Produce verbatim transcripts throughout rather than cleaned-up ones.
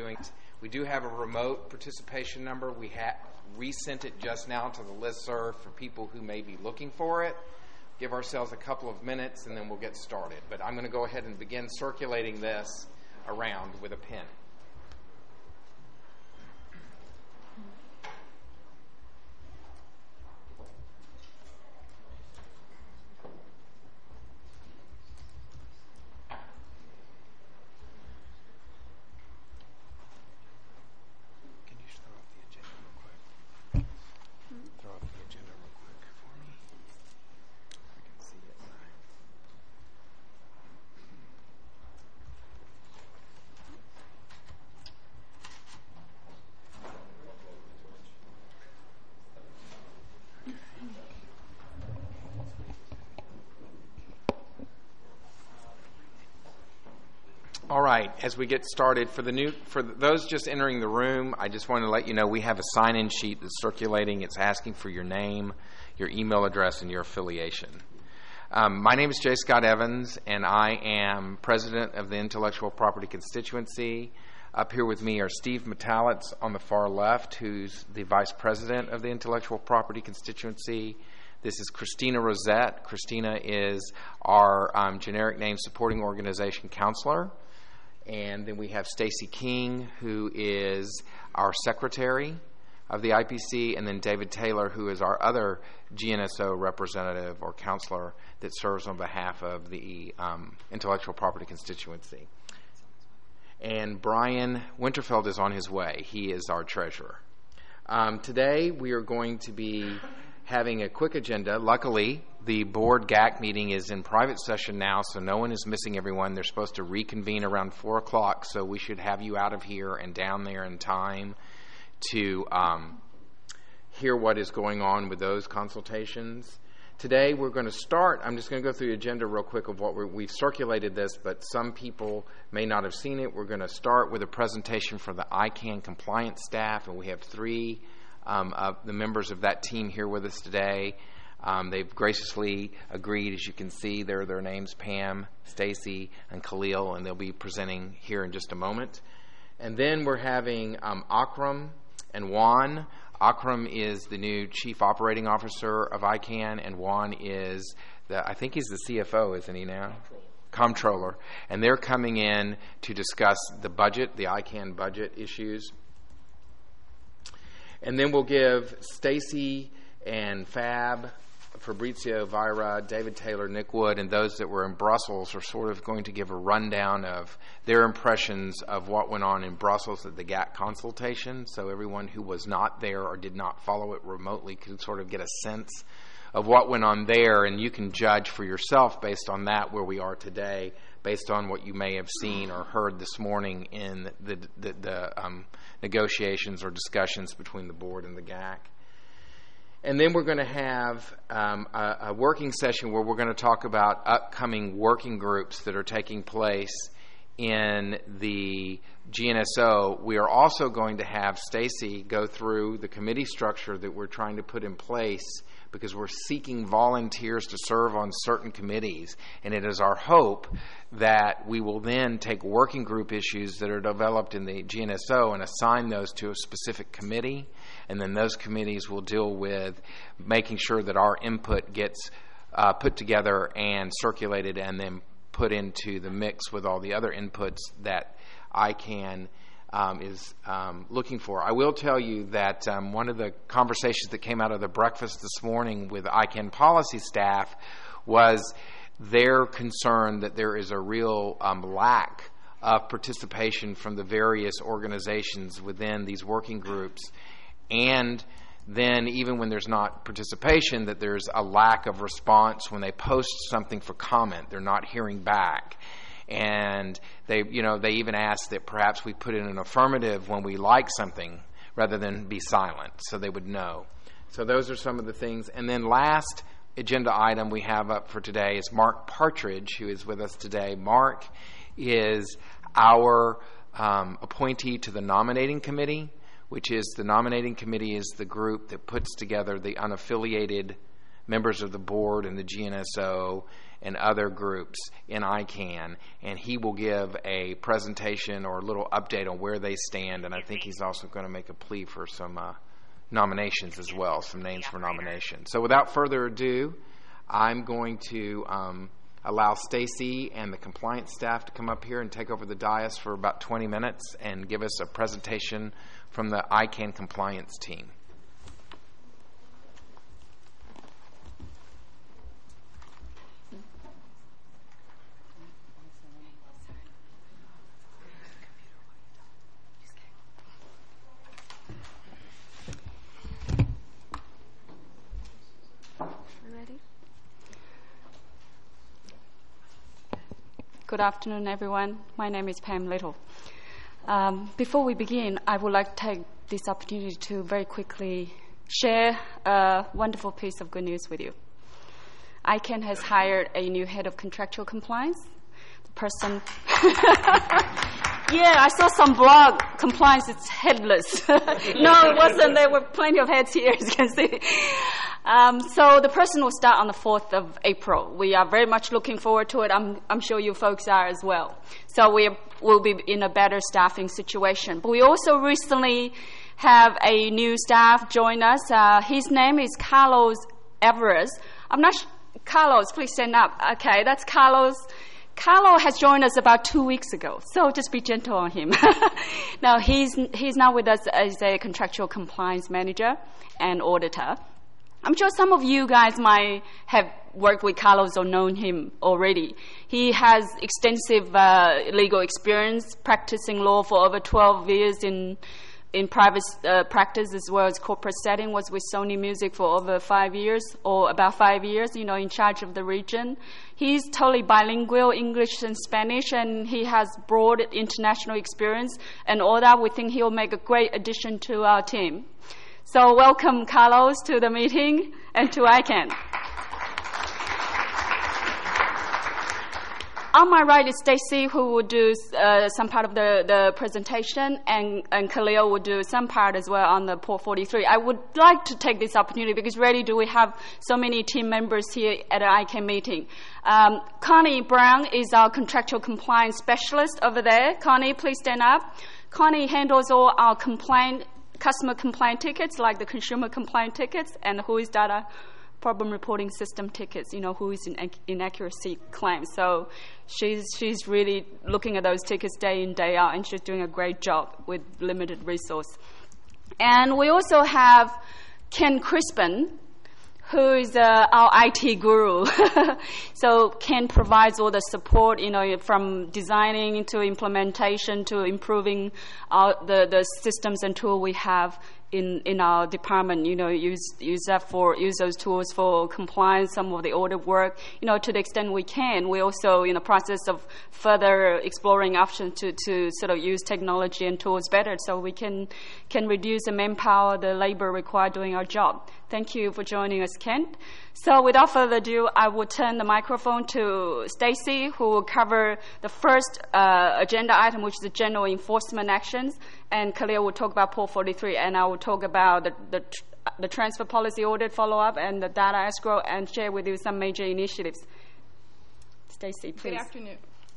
doing. We do have a remote participation number. We ha- resent it just now to the listserv for people who may be looking for it. Give ourselves a couple of minutes and then we'll get started. But I'm going to go ahead and begin circulating this around with a pen. All right, as we get started, for the new, for those just entering the room, I just want to let you know we have a sign-in sheet that's circulating. It's asking for your name, your email address, and your affiliation. Um, my name is J. Scott Evans, and I am president of the Intellectual Property Constituency. Up here with me are Steve Metalitz on the far left, who's the vice president of the Intellectual Property Constituency. This is Christina Rosette. Christina is our um, generic name supporting organization counselor. And then we have Stacy King, who is our secretary of the I P C, and then David Taylor, who is our other G N S O representative or counselor that serves on behalf of the um, Intellectual Property Constituency. And Brian Winterfeld is on his way. He is our treasurer. Um, today we are going to be having a quick agenda. Luckily, the board G A C meeting is in private session now, so no one is missing everyone. They're supposed to reconvene around four o'clock, so we should have you out of here and down there in time to um, hear what is going on with those consultations. Today, we're going to start. I'm just going to go through the agenda real quick of what we're, we've circulated this, but some people may not have seen it. We're going to start with a presentation for the I CANN compliance staff, and we have three Um, uh, the members of that team here with us today. Um, they've graciously agreed, as you can see, there are their names, Pam, Stacy, and Khalil, and they'll be presenting here in just a moment. And then we're having um, Akram and Juan. Akram is the new Chief Operating Officer of I CANN, and Juan is, the I think he's the C F O, isn't he now? Comptroller. And they're coming in to discuss the budget, the I CANN budget issues. And then we'll give Stacy and Fab, Fabrizio Vira, David Taylor, Nick Wood, and those that were in Brussels are sort of going to give a rundown of their impressions of what went on in Brussels at the G A C consultation. So everyone who was not there or did not follow it remotely could sort of get a sense of what went on there, and you can judge for yourself based on that where we are today, based on what you may have seen or heard this morning in the, the, the um, negotiations or discussions between the board and the G A C. And then we're going to have um, a, a working session where we're going to talk about upcoming working groups that are taking place in the G N S O. We are also going to have Stacy go through the committee structure that we're trying to put in place because we're seeking volunteers to serve on certain committees. And it is our hope that we will then take working group issues that are developed in the G N S O and assign those to a specific committee. And then those committees will deal with making sure that our input gets uh, put together and circulated and then put into the mix with all the other inputs that I CANN Um, is um, looking for. I will tell you that um, one of the conversations that came out of the breakfast this morning with I CANN policy staff was their concern that there is a real um, lack of participation from the various organizations within these working groups, and then even when there's not participation, that there's a lack of response when they post something for comment. They're not hearing back. And they, you know, they even asked that perhaps we put in an affirmative when we like something rather than be silent, so they would know. So those are some of the things. And then last agenda item we have up for today is Mark Partridge, who is with us today. Mark is our um, appointee to the nominating committee, which is the nominating committee is the group that puts together the unaffiliated members of the board and the G N S O and other groups in I CANN, and he will give a presentation or a little update on where they stand, and I think he's also going to make a plea for some uh, nominations as well, some names for nomination. So without further ado, I'm going to um, allow Stacy and the compliance staff to come up here and take over the dais for about twenty minutes and give us a presentation from the I CANN compliance team. Good afternoon, everyone. My name is Pam Little. Um, before we begin, I would like to take this opportunity to very quickly share a wonderful piece of good news with you. I CANN has hired a new head of contractual compliance. The person... Yeah, I saw some blog, compliance is headless. No, it wasn't. There were plenty of heads here, as you can see. Um, so the person will start on the fourth of April. We are very much looking forward to it. I'm, I'm sure you folks are as well. So we will be in a better staffing situation. But we also recently have a new staff join us. Uh, his name is Carlos Everest. I'm not sh- Carlos, please stand up. Okay, that's Carlos. Carlo has joined us about two weeks ago, so just be gentle on him. Now, he's he's now with us as a contractual compliance manager and auditor. I'm sure some of you guys might have worked with Carlos or known him already. He has extensive uh, legal experience, practicing law for over twelve years in in private uh, practice as well as corporate setting, was with Sony Music for over five years, or about five years, you know, in charge of the region. He's totally bilingual, English and Spanish, and he has broad international experience, and all that. We think he'll make a great addition to our team. So welcome, Carlos, to the meeting and to I CANN. On my right is Stacy, who will do uh, some part of the, the presentation, and, and Khalil will do some part as well on the Port forty-three. I would like to take this opportunity because rarely do we have so many team members here at an I CANN meeting. Um, Connie Brown is our contractual compliance specialist over there. Connie, please stand up. Connie handles all our complaint, customer complaint tickets, like the consumer complaint tickets, and who is data problem reporting system tickets, you know, who is in inaccuracy claims. So she's she's really looking at those tickets day in, day out, and she's doing a great job with limited resource. And we also have Ken Crispin, who is uh, our I T guru. So Ken provides all the support, you know, from designing to implementation to improving our, the, the systems and tools we have in, in our department. You know, use use that for use those tools for compliance, some of the audit work. You know, to the extent we can. We're also in the process of further exploring options to, to sort of use technology and tools better, so we can can reduce the manpower, the labor required doing our job. Thank you for joining us, Kent. So without further ado, I will turn the microphone to Stacy, who will cover the first uh, agenda item, which is the general enforcement actions, and Khalil will talk about Port forty-three, and I will talk about the, the, the transfer policy audit follow-up and the data escrow, and share with you some major initiatives. Stacy, please. Good afternoon.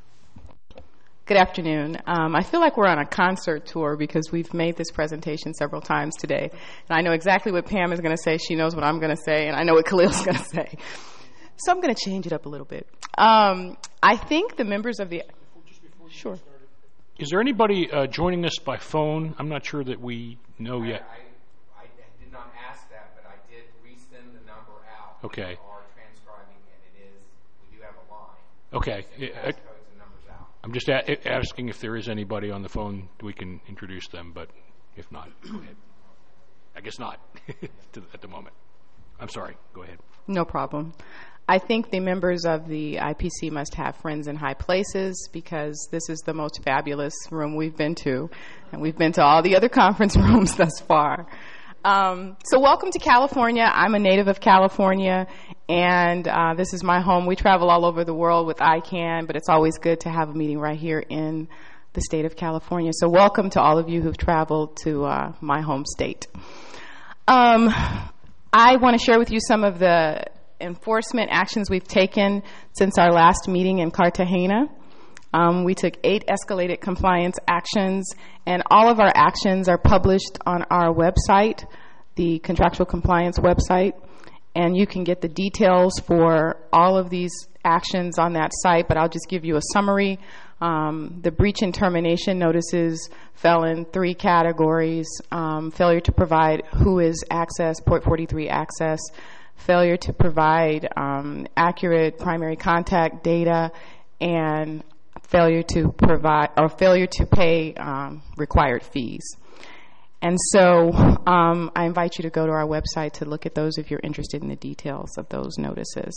Good afternoon. Um, I feel like we're on a concert tour because we've made this presentation several times today. And I know exactly what Pam is going to say. She knows what I'm going to say. And I know what Khalil's going to say. So I'm going to change it up a little bit. Um, I think the members of the... Just before you sure. Started, is there anybody uh, joining us by phone? I'm not sure that we know yet. I, I, I did not ask that, but I did resend the number out. Okay. We are transcribing, and it is, we do have a line. Okay. It, I'm just a- asking if there is anybody on the phone we can introduce them, but if not, go ahead. I guess not at the moment. I'm sorry. Go ahead. No problem. I think the members of the I P C must have friends in high places because this is the most fabulous room we've been to, and we've been to all the other conference rooms thus far. Um, so welcome to California. I'm a native of California, and uh, this is my home. We travel all over the world with I CANN, but it's always good to have a meeting right here in the state of California. So welcome to all of you who've traveled to uh, my home state. Um, I want to share with you some of the enforcement actions we've taken since our last meeting in Cartagena. Um, we took eight escalated compliance actions, and all of our actions are published on our website, the contractual compliance website, and you can get the details for all of these actions on that site, but I'll just give you a summary. Um, the breach and termination notices fell in three categories: um, failure to provide W H O is access, Port forty-three access, failure to provide um, accurate primary contact data, and failure to provide or failure to pay um, required fees. And so um, I invite you to go to our website to look at those if you're interested in the details of those notices.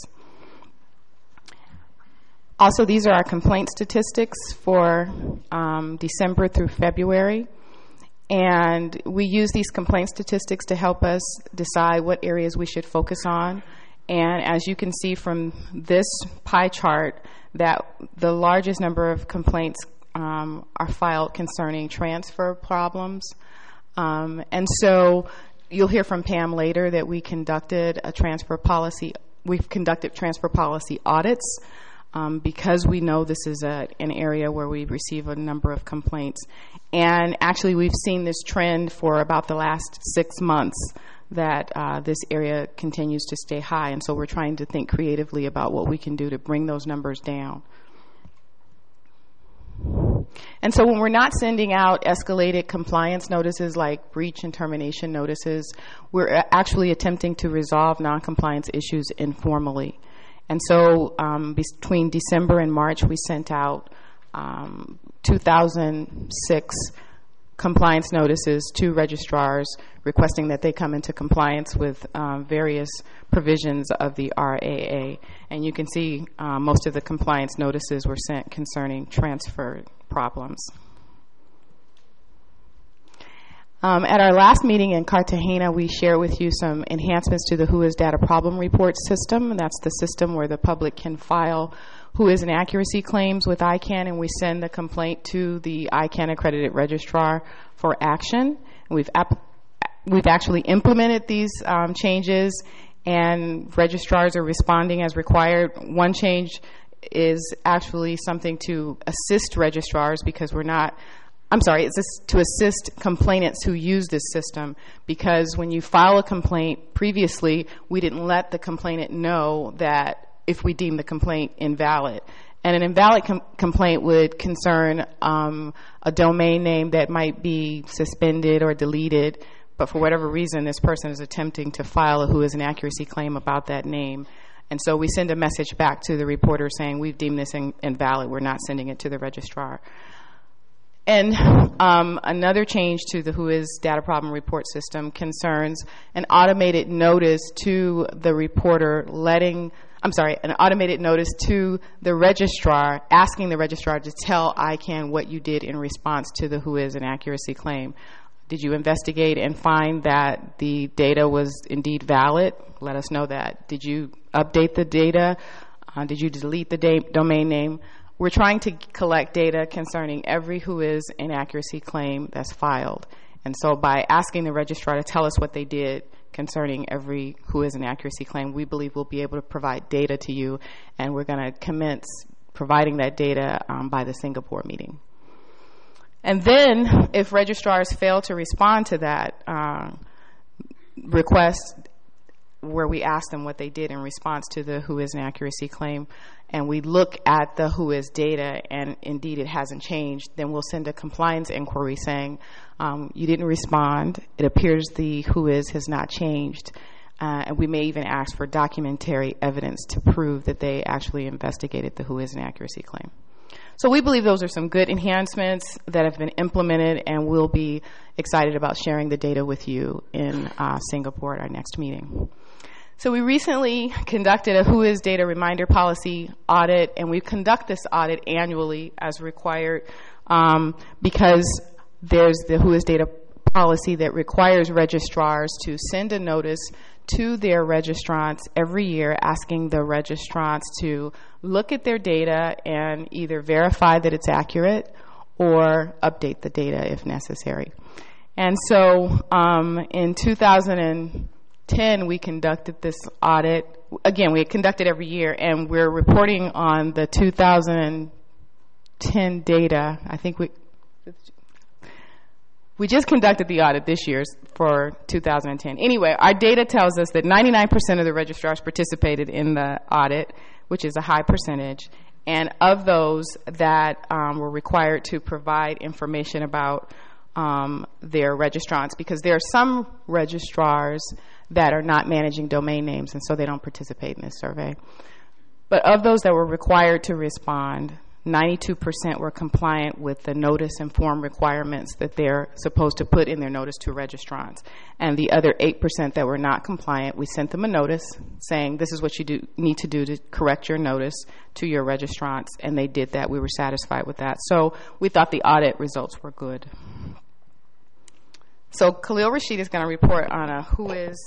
Also, these are our complaint statistics for um, December through February. And we use these complaint statistics to help us decide what areas we should focus on. And as you can see from this pie chart, that the largest number of complaints um, are filed concerning transfer problems. Um, and so you'll hear from Pam later that we conducted a transfer policy, we've conducted transfer policy audits um, because we know this is a, an area where we receive a number of complaints. And actually we've seen this trend for about the last six months that uh, this area continues to stay high. And so we're trying to think creatively about what we can do to bring those numbers down. And so when we're not sending out escalated compliance notices like breach and termination notices, we're actually attempting to resolve noncompliance issues informally. And so um, between December and March, we sent out um, two thousand six compliance notices to registrars requesting that they come into compliance with um, various provisions of the R A A. And you can see uh, most of the compliance notices were sent concerning transfer problems. Um, at our last meeting in Cartagena, we shared with you some enhancements to the W H O is data problem report system. And that's the system where the public can file W H O is inaccuracy claims with I CANN, and we send the complaint to the I CANN accredited registrar for action. And we've ap- we've actually implemented these um, changes, and registrars are responding as required. One change is actually something to assist registrars because we're not, I'm sorry, it's to assist complainants who use this system, because when you file a complaint previously, we didn't let the complainant know that if we deem the complaint invalid. And an invalid com- complaint would concern um, a domain name that might be suspended or deleted, but for whatever reason, this person is attempting to file a W H O is inaccuracy claim about that name. And so we send a message back to the reporter saying, we've deemed this in- invalid. We're not sending it to the registrar. And um, another change to the W H O is data problem report system concerns an automated notice to the reporter letting, I'm sorry, an automated notice to the registrar, asking the registrar to tell I CANN what you did in response to the W H O is inaccuracy claim. Did you investigate and find that the data was indeed valid? Let us know that. Did you update the data? Uh, did you delete the da- domain name? We're trying to collect data concerning every W H O is inaccuracy claim that's filed. And so by asking the registrar to tell us what they did concerning every W H O is inaccuracy claim, we believe we'll be able to provide data to you, and we're going to commence providing that data um, by the Singapore meeting. And then if registrars fail to respond to that uh, request, where we ask them what they did in response to the W H O is inaccuracy claim, and we look at the W H O is data and indeed it hasn't changed, then we'll send a compliance inquiry saying um, you didn't respond. It appears the W H O is has not changed. Uh, and we may even ask for documentary evidence to prove that they actually investigated the W H O is inaccuracy claim. So we believe those are some good enhancements that have been implemented, and we'll be excited about sharing the data with you in uh, Singapore at our next meeting. So we recently conducted a W H O is data reminder policy audit, and we conduct this audit annually as required um, because there's the W H O is data policy that requires registrars to send a notice to their registrants every year asking the registrants to look at their data and either verify that it's accurate or update the data if necessary. And so um, in two thousand ten, we conducted this audit again, we conduct it every year, and we're reporting on the two thousand ten data. I think we we just conducted the audit this year for two thousand ten. Anyway, our data tells us that ninety-nine percent of the registrars participated in the audit, which is a high percentage. And of those that um, were required to provide information about um, their registrants, because there are some registrars that are not managing domain names, and so they don't participate in this survey. But of those that were required to respond, ninety-two percent were compliant with the notice and form requirements that they're supposed to put in their notice to registrants. And the other eight percent that were not compliant, we sent them a notice saying this is what you do, need to do to correct your notice to your registrants, and they did that. We were satisfied with that. So we thought the audit results were good. So Khalil Rashid is going to report on a who is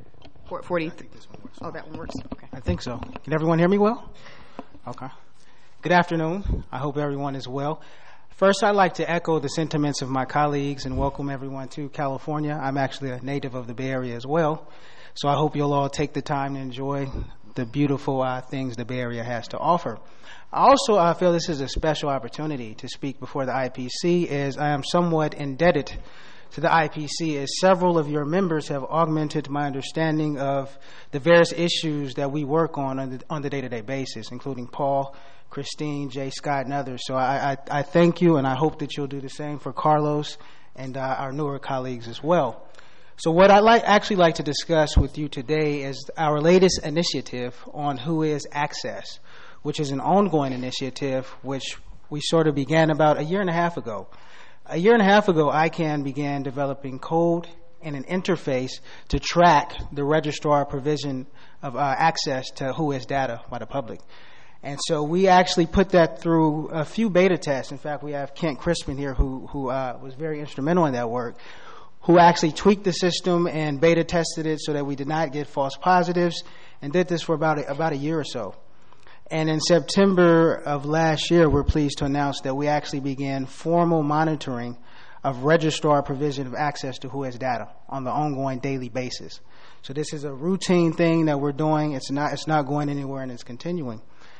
forty. Oh, that one works. Okay. I think so. Can everyone hear me well? Okay. Good afternoon. I hope everyone is well. First, I'd like to echo the sentiments of my colleagues and welcome everyone to California. I'm actually a native of the Bay Area as well, so I hope you'll all take the time to enjoy the beautiful uh, things the Bay Area has to offer. I also uh, feel this is a special opportunity to speak before the I P C, as I am somewhat indebted to the I P C, as several of your members have augmented my understanding of the various issues that we work on on the, on the day-to-day basis, including Paul, Christine, Jay Scott, and others. So I, I, I thank you, and I hope that you'll do the same for Carlos and uh, our newer colleagues as well. So what I'd like, actually like to discuss with you today is our latest initiative on Who Is Access, which is an ongoing initiative which we sort of began about a year and a half ago. A year and a half ago, I CAN began developing code and an interface to track the registrar provision of uh, access to Who Is data by the public. And so we actually put that through a few beta tests. In fact, we have Kent Crispin here, who, who uh, was very instrumental in that work, who actually tweaked the system and beta tested it so that we did not get false positives, and did this for about a, about a year or so. And in September of last year, we're pleased to announce that we actually began formal monitoring of registrar provision of access to Who Is data on the ongoing daily basis. So this is a routine thing that we're doing. It's not, it's not going anywhere, and it's continuing.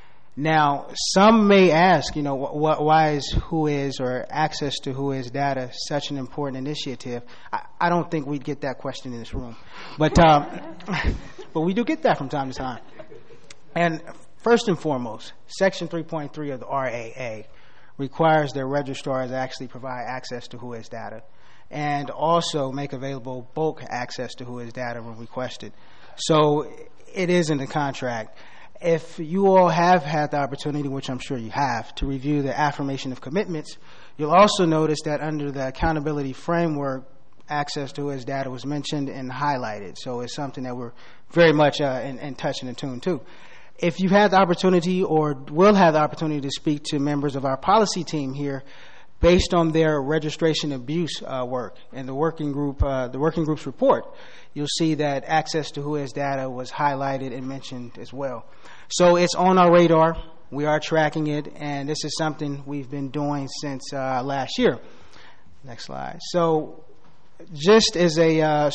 Now, some may ask, you know, wh- wh- why is Who Is or access to Who Is data such an important initiative? I, I don't think we'd get that question in this room, but um, but we do get that from time to time. And first and foremost, Section three point three of the R A A requires that registrars actually provide access to Who Is data, and also make available bulk access to Who Is data when requested. So it is in the contract. If you all have had the opportunity, which I'm sure you have, to review the affirmation of commitments, you'll also notice that under the accountability framework, access to Who Is data was mentioned and highlighted. So it's something that we're very much uh, in, in touch and in tune to. If you've had the opportunity or will have the opportunity to speak to members of our policy team here, based on their registration abuse uh, work and the working group, uh, the working group's report, you'll see that access to Who Is data was highlighted and mentioned as well. So it's on our radar. We are tracking it, and this is something we've been doing since uh, last year. Next slide. So just as a, uh,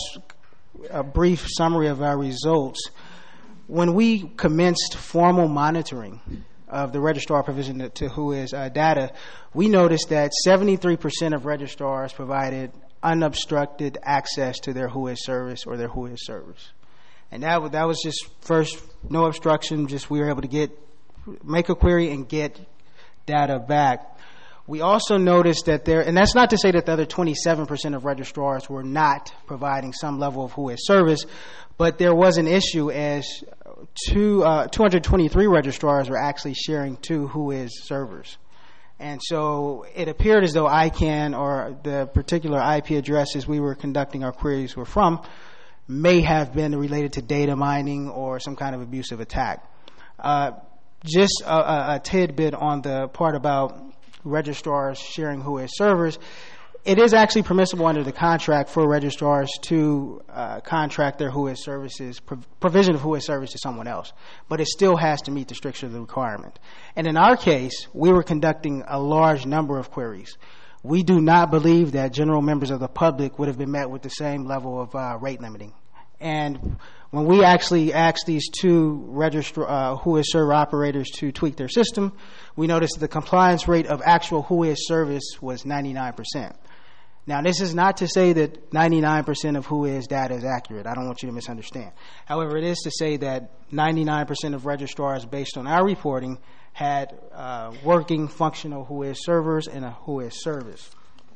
a brief summary of our results, when we commenced formal monitoring of the registrar provision to Who Is uh, data, we noticed that seventy-three percent of registrars provided unobstructed access to their Who Is service or their Who Is servers. And that, that was just first, no obstruction, just we were able to get, make a query and get data back. We also noticed that there, and that's not to say that the other twenty-seven percent of registrars were not providing some level of Who Is service, but there was an issue as two, uh, two hundred twenty-three registrars were actually sharing two Who Is servers. And so it appeared as though I CAN or the particular I P addresses we were conducting our queries were from may have been related to data mining or some kind of abusive attack. Uh, just a, a, a tidbit on the part about registrars sharing Who Is servers. It is actually permissible under the contract for registrars to uh, contract their Who Is services, prov- provision of Who Is service to someone else, but it still has to meet the stricture of the requirement. And in our case, we were conducting a large number of queries. We do not believe that general members of the public would have been met with the same level of uh, rate limiting. And When we actually asked these two registrar, uh, WHOIS server operators to tweak their system, we noticed that the compliance rate of actual WHOIS service was ninety-nine percent. Now, this is not to say that ninety-nine percent of WHOIS data is accurate. I don't want you to misunderstand. However, it is to say that ninety-nine percent of registrars, based on our reporting, had uh, working, functional WHOIS servers and a WHOIS service.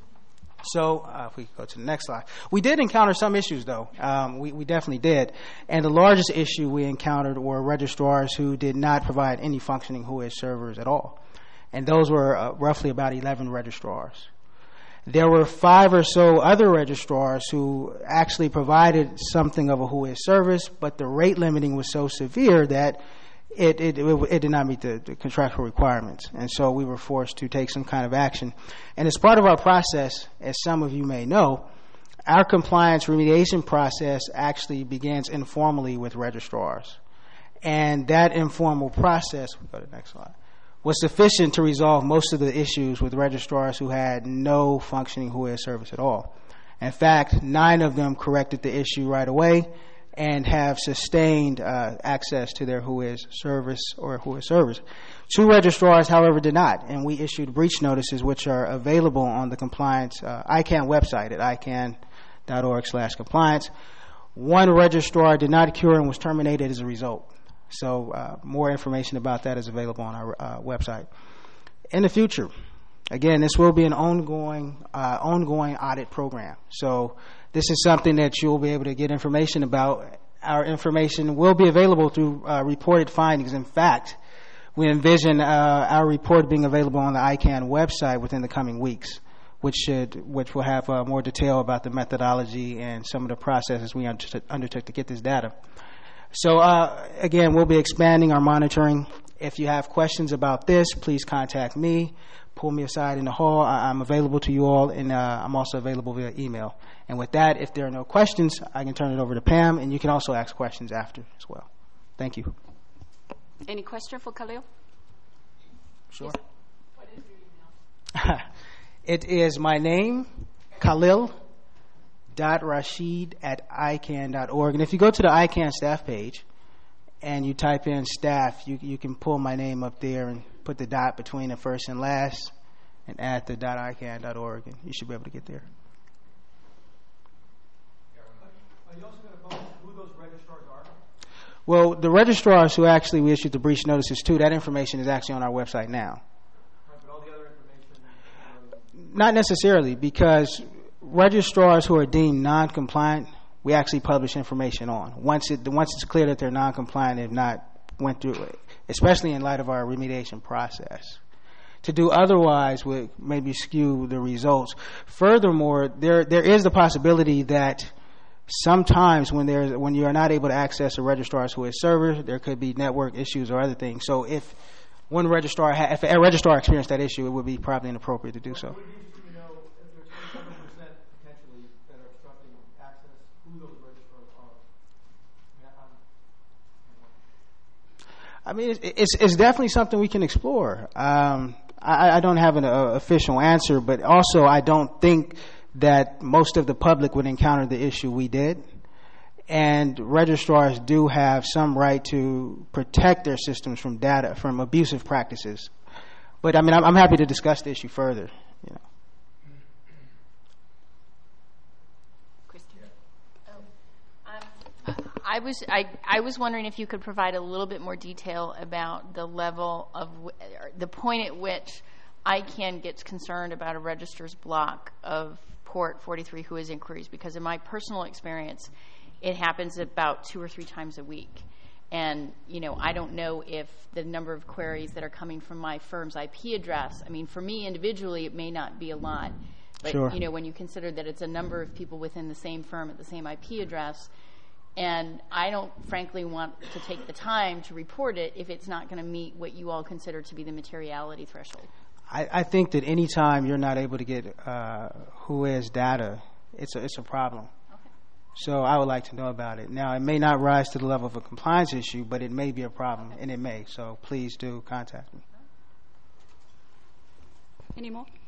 So uh, if we go to the next slide. We did encounter some issues, though. Um, we, we definitely did. And the largest issue we encountered were registrars who did not provide any functioning WHOIS servers at all. And those were uh, roughly about eleven registrars. There were five or so other registrars who actually provided something of a WHOIS service, but the rate limiting was so severe that It, it, it, it did not meet the, the contractual requirements, and so we were forced to take some kind of action. And as part of our process, as some of you may know, our compliance remediation process actually begins informally with registrars. And that informal process, we'll go to the next slide, was sufficient to resolve most of the issues with registrars who had no functioning WHOIS service at all. In fact, nine of them corrected the issue right away and have sustained uh, access to their WHOIS service or WHOIS servers. Two registrars, however, did not, and we issued breach notices which are available on the compliance uh, I CANN website at icann.org slash compliance. One registrar did not cure and was terminated as a result. So uh, more information about that is available on our uh, website. In the future, again, this will be an ongoing, uh, ongoing audit program. So this is something that you'll be able to get information about. Our information will be available through uh, reported findings. In fact, we envision uh, our report being available on the I CANN website within the coming weeks, which should, which will have uh, more detail about the methodology and some of the processes we undertook, undertook to get this data. So uh, again, we'll be expanding our monitoring. If you have questions about this, please contact me. Pull me aside in the hall. I, I'm available to you all, and uh, I'm also available via email. And with that, if there are no questions, I can turn it over to Pam, and you can also ask questions after as well. Thank you. Any question for Khalil? Sure. Yes. What is your email? It is my name, Khalil dot Rashid at icann dot org. And if you go to the I CANN staff page and you type in staff, you you can pull my name up there and put the dot between the first and last and add the dot icann dot org, and you should be able to get there. Are you also going to publish who those registrars are? Well, the registrars who actually we issued the breach notices to, that information is actually on our website now. Right, but all the other information? Uh, Not necessarily, because registrars who are deemed non-compliant, we actually publish information on. Once it once it's clear that they're non-compliant, they've not went through it, especially in light of our remediation process. To do otherwise would maybe skew the results. Furthermore, there there is the possibility that sometimes when there when you are not able to access a registrar's WHOIS server, there could be network issues or other things. So if one registrar, ha- if a registrar experienced that issue, it would be probably inappropriate to do so. would be interesting to know if there's twenty-seven percent potentially that are obstructing access, who those registrars are. I mean, I'm, I mean, it's, it's, it's definitely something we can explore. Um, I, I don't have an uh, official answer, but also I don't think that most of the public would encounter the issue we did. And registrars do have some right to protect their systems from data, from abusive practices. But I mean, I'm, I'm happy to discuss the issue further. You know. I was I, I was wondering if you could provide a little bit more detail about the level of w- or the point at which I CANN gets concerned about a registrar's block of port forty-three WHOIS inquiries, because in my personal experience, it happens about two or three times a week. And, you know, I don't know if the number of queries that are coming from my firm's I P address, I mean, for me individually, it may not be a lot. But, Sure. you know, when you consider that it's a number of people within the same firm at the same I P address, and I don't, frankly, want to take the time to report it if it's not going to meet what you all consider to be the materiality threshold. I, I think that any time you're not able to get uh, WHOIS data, it's a, it's a problem. Okay. So I would like to know about it. Now, it may not rise to the level of a compliance issue, but it may be a problem, and it may. So please do contact me. Any more?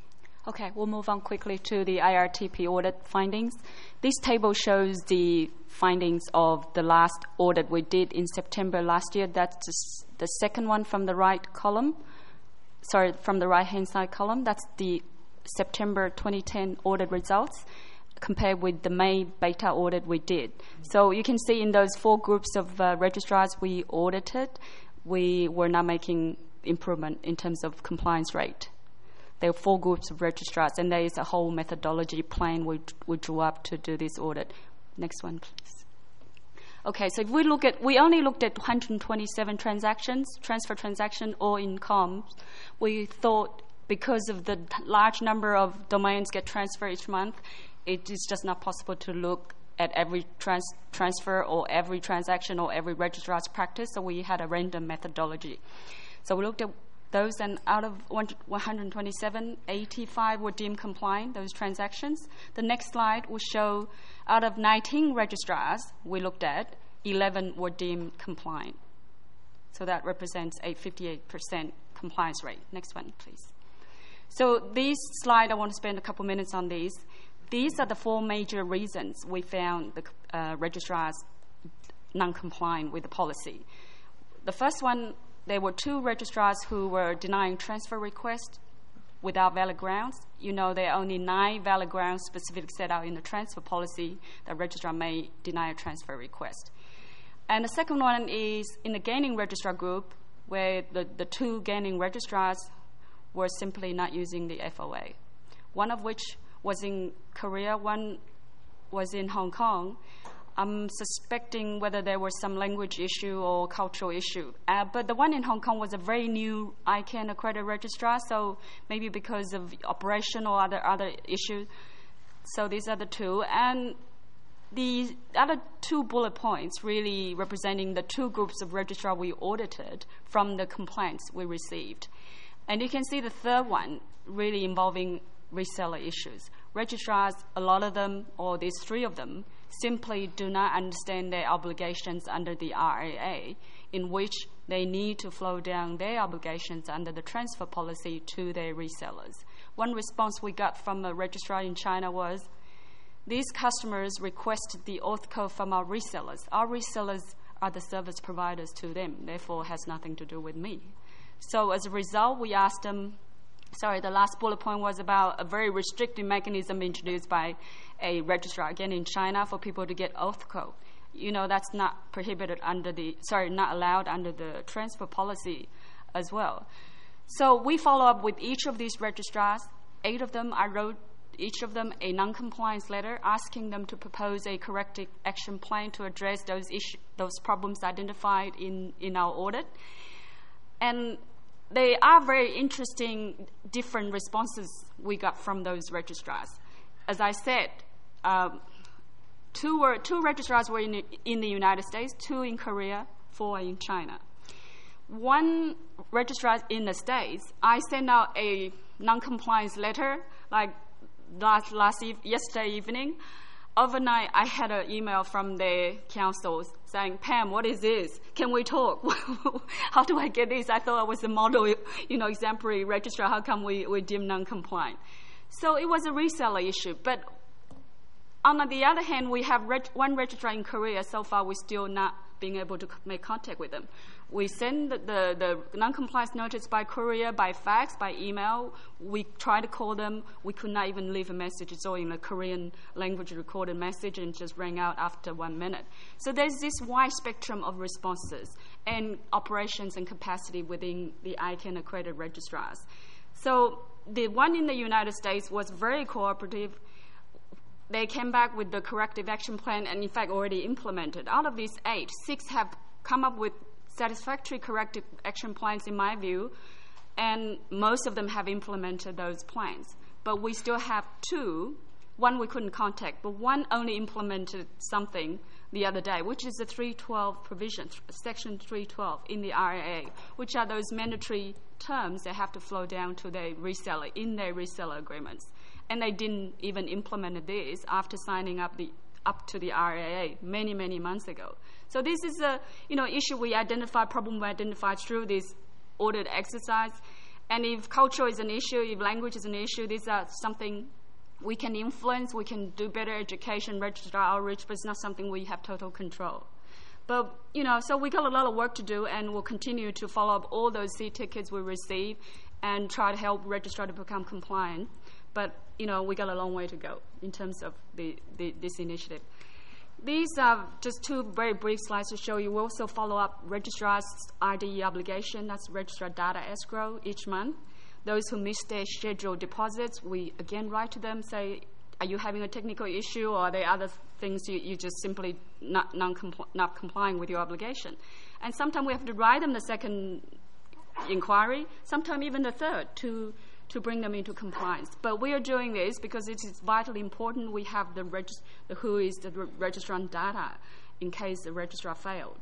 Okay, we'll move on quickly to the I R T P audit findings. This table shows the findings of the last audit we did in September last year. That's the second one from the right column. Sorry, from the right-hand side column. That's the September twenty ten audit results compared with the May beta audit we did. So you can see in those four groups of uh, registrars we audited, we were not making improvement in terms of compliance rate. There are four groups of registrars, and there is a whole methodology plan we, we drew up to do this audit. Next one, please. Okay, so if we look at, we only looked at one hundred twenty-seven transactions, transfer transaction, all in comms. We thought because of the large number of domains get transferred each month, it is just not possible to look at every trans- transfer or every transaction or every registrar's practice, so we had a random methodology. So we looked at those, and out of one hundred twenty-seven, eighty-five were deemed compliant, those transactions. The next slide will show out of nineteen registrars we looked at, eleven were deemed compliant. So that represents a fifty-eight percent compliance rate. Next one, please. So this slide, I want to spend a couple minutes on these. These are the four major reasons we found the uh, registrars non-compliant with the policy. The first one, there were two registrars who were denying transfer requests without valid grounds. You know, there are only nine valid grounds specifically set out in the transfer policy that registrar may deny a transfer request. And the second one is in the gaining registrar group, where the, the two gaining registrars were simply not using the F O A. One of which was in Korea, one was in Hong Kong. I'm suspecting whether there was some language issue or cultural issue. Uh, but the one in Hong Kong was a very new I C A N accredited registrar, so maybe because of operation or other, other issues. So these are the two. And the other two bullet points really representing the two groups of registrar we audited from the complaints we received. And you can see the third one really involving reseller issues. Registrars, a lot of them, or these three of them, simply do not understand their obligations under the R A A, in which they need to flow down their obligations under the transfer policy to their resellers. One response we got from a registrar in China was, these customers requested the auth code from our resellers. Our resellers are the service providers to them, therefore has nothing to do with me. So as a result, we asked them, sorry, the last bullet point was about a very restrictive mechanism introduced by a registrar, again in China, for people to get auth code. You know, that's not prohibited under the, sorry, not allowed under the transfer policy as well. So we follow up with each of these registrars. Eight of them, I wrote each of them a non-compliance letter asking them to propose a corrective action plan to address those issues, those problems identified in, in our audit. And they are very interesting, different responses we got from those registrars. As I said, um, two were two registrars were in, in the United States, two in Korea, four in China. One registrar in the States, I sent out a non-compliance letter like last last eve, yesterday evening. Overnight, I had an email from their councils saying, Pam, what is this? Can we talk? How do I get this? I thought I was a model, you know, exemplary registrar. How come we, we deem non-compliant? So it was a reseller issue. But on the other hand, we have reg- one registrar in Korea. So far, we're still not being able to make contact with them. We send the, the, the non-compliance notice by courier, by fax, by email. We try to call them. We could not even leave a message. It's all in a Korean language recorded message and just rang out after one minute. So there's this wide spectrum of responses and operations and capacity within the I C A N accredited registrars. So the one in the United States was very cooperative. They came back with the corrective action plan and, in fact, already implemented. Out of these eight, six have come up with satisfactory corrective action plans, in my view, and most of them have implemented those plans. But we still have two. One we couldn't contact, but one only implemented something the other day, which is the three twelve provision, Section three twelve in the R A A, which are those mandatory terms that have to flow down to their reseller in their reseller agreements. And they didn't even implement this after signing up the up to the R A A many, many months ago. So this is a you know issue we identified, problem we identified through this audit exercise. And if culture is an issue, if language is an issue, these are something we can influence, we can do better education, registrar outreach, but it's not something we have total control. But, you know, so we got a lot of work to do, and we'll continue to follow up all those C tickets we receive and try to help registrar to become compliant. But, you know, we got a long way to go in terms of the, the, this initiative. These are just two very brief slides to show you. We also follow up registrar's R D E obligation, that's registrar data escrow each month. Those who miss their scheduled deposits, we again write to them, say, are you having a technical issue, or are there other things you, you just simply not, non-compl- not complying with your obligation? And sometimes we have to write them the second inquiry, sometimes even the third, to to bring them into compliance. But we are doing this because it is vitally important we have the, regist- the who is the re- registrant data in case the registrar failed.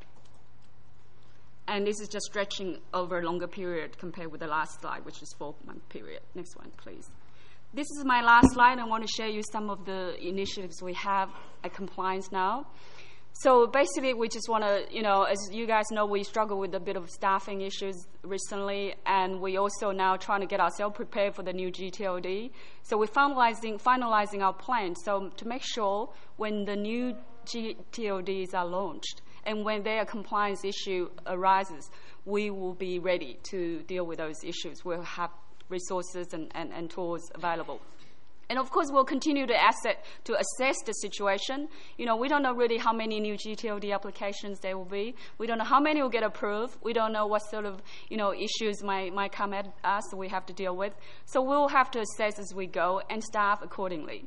And this is just stretching over a longer period compared with the last slide, which is four-month period. Next one, please. This is my last slide. I want to share you some of the initiatives we have at compliance now. So basically, we just want to, you know, as you guys know, we struggle with a bit of staffing issues recently, and we also now trying to get ourselves prepared for the new G T O D. So we're finalizing, finalizing our plan. So to make sure when the new G T O Ds are launched and when their compliance issue arises, we will be ready to deal with those issues. We'll have resources and, and, and tools available. And of course, we'll continue to, asset, to assess the situation. You know, we don't know really how many new G T O D applications there will be. We don't know how many will get approved. We don't know what sort of, you know, issues might, might come at us that we have to deal with. So we'll have to assess as we go and staff accordingly.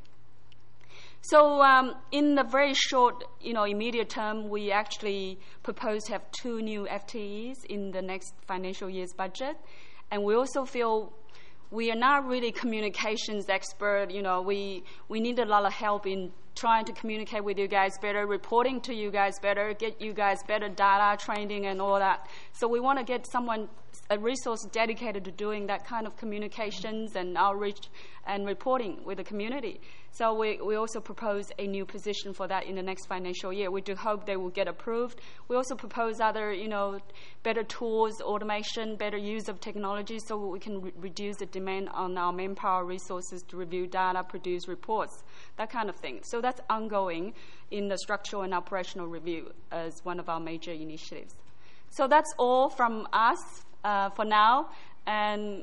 So um, in the very short, you know, immediate term, we actually propose to have two new F T Es in the next financial year's budget. And we also feel we are not really communications expert. You know, we, we need a lot of help in trying to communicate with you guys better, reporting to you guys better, get you guys better data training and all that. So we want to get someone, a resource dedicated to doing that kind of communications and outreach and reporting with the community. So we, we also propose a new position for that in the next financial year. We do hope they will get approved. We also propose other, you know, better tools, automation, better use of technology so we can re- reduce the demand on our manpower resources to review data, produce reports, that kind of thing. So that's ongoing in the structural and operational review as one of our major initiatives. So that's all from us uh, for now. And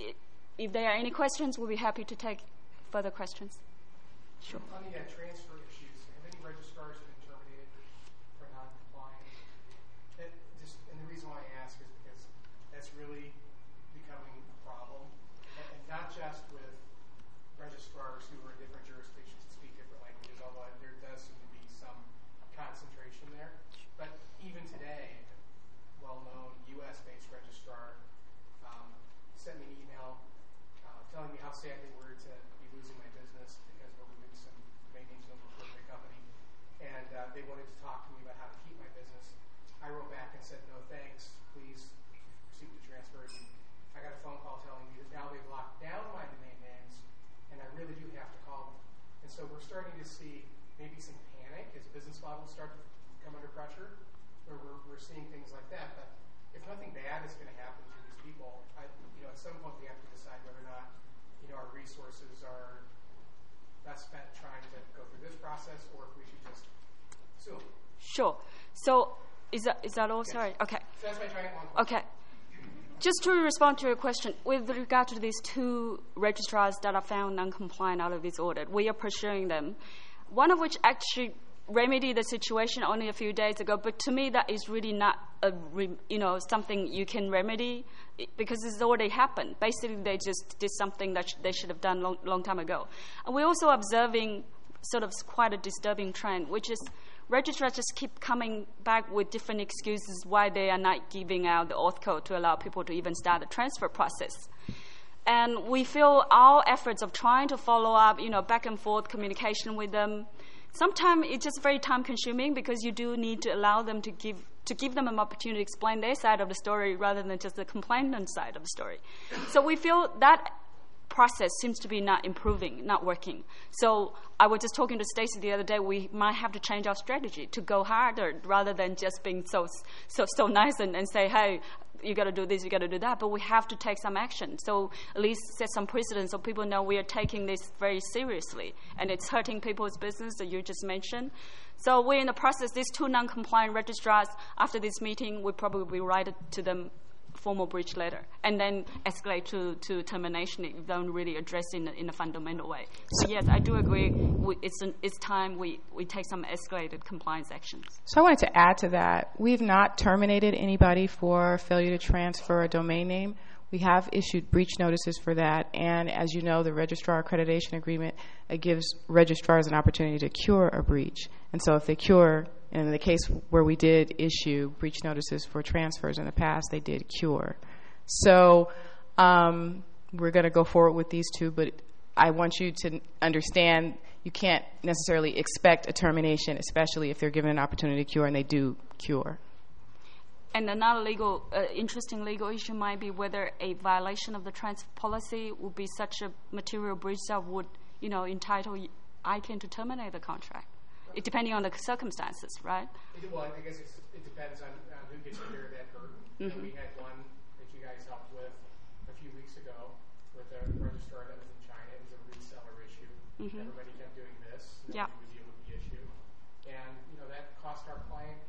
if there are any questions, we'll be happy to take further questions. Sure. On the uh, transfer issues, have any registrars been terminated for non-compliance? That just, and the reason why I ask is because that's really becoming a problem, and, and not just with registrars who are in different jurisdictions and speak different languages, although there does seem to be some concentration there. But even today, well-known U S-based registrar um, sent me an email uh, telling me how sad they were to be losing my business because we're moving some domain names over to a company, and uh, they wanted to talk to me about how to keep my business. I wrote back and said, no thanks, please proceed with the transfers. And I got a phone call telling me that now they've locked down my domain names, and I really do have to call them. And so we're starting to see maybe some panic as business models start to come under pressure, where we're, we're seeing things like that. But if nothing bad is going to happen to these people, I, you know, at some point we have to decide whether or not, you know, our resources are best spent trying to go through this process, or if we should just sue them. Sure. So is that is that all? Yes. Sorry. Okay. So that's my giant one question. Okay. Just to respond to your question, with regard to these two registrars that are found non-compliant out of this audit, we are pursuing them, one of which actually remedied the situation only a few days ago, but to me that is really not a, you know, something you can remedy because this has already happened. Basically, they just did something that sh- they should have done long, long time ago. And we're also observing sort of quite a disturbing trend, which is registrars just keep coming back with different excuses why they are not giving out the auth code to allow people to even start the transfer process. And we feel our efforts of trying to follow up, you know, back and forth communication with them, sometimes it's just very time consuming because you do need to allow them to give to give them an opportunity to explain their side of the story rather than just the complainant side of the story. So we feel that process seems to be not improving, not working. So I was just talking to Stacy the other day. We might have to change our strategy to go harder rather than just being so so so nice and, and say, hey, you got to do this, you got to do that. But we have to take some action. So at least set some precedent so people know we are taking this very seriously, and it's hurting people's business that you just mentioned. So we're in the process. These two non-compliant registrars, after this meeting, we probably write to them formal breach letter, and then escalate to, to termination if they don't really address it in a, in a fundamental way. So yes, I do agree. We, it's an, it's time we, we take some escalated compliance actions. So I wanted to add to that. We've not terminated anybody for failure to transfer a domain name. We have issued breach notices for that, and as you know, the registrar accreditation agreement uh, gives registrars an opportunity to cure a breach. And so if they cure, in the case where we did issue breach notices for transfers in the past, they did cure. So um, we're going to go forward with these two, but I want you to understand you can't necessarily expect a termination, especially if they're given an opportunity to cure and they do cure. And another legal, uh, interesting legal issue might be whether a violation of the transfer policy would be such a material breach that would, you know, entitle I C A N to terminate the contract. It, depending on the circumstances, right? It, well, I guess it's, it depends on, on who gets to bear that burden. Mm-hmm. And we had one that you guys helped with a few weeks ago with a registrar that was in China. It was a reseller issue. Mm-hmm. Everybody kept doing this. Nobody yeah. would deal with the issue. And, you know, that cost our client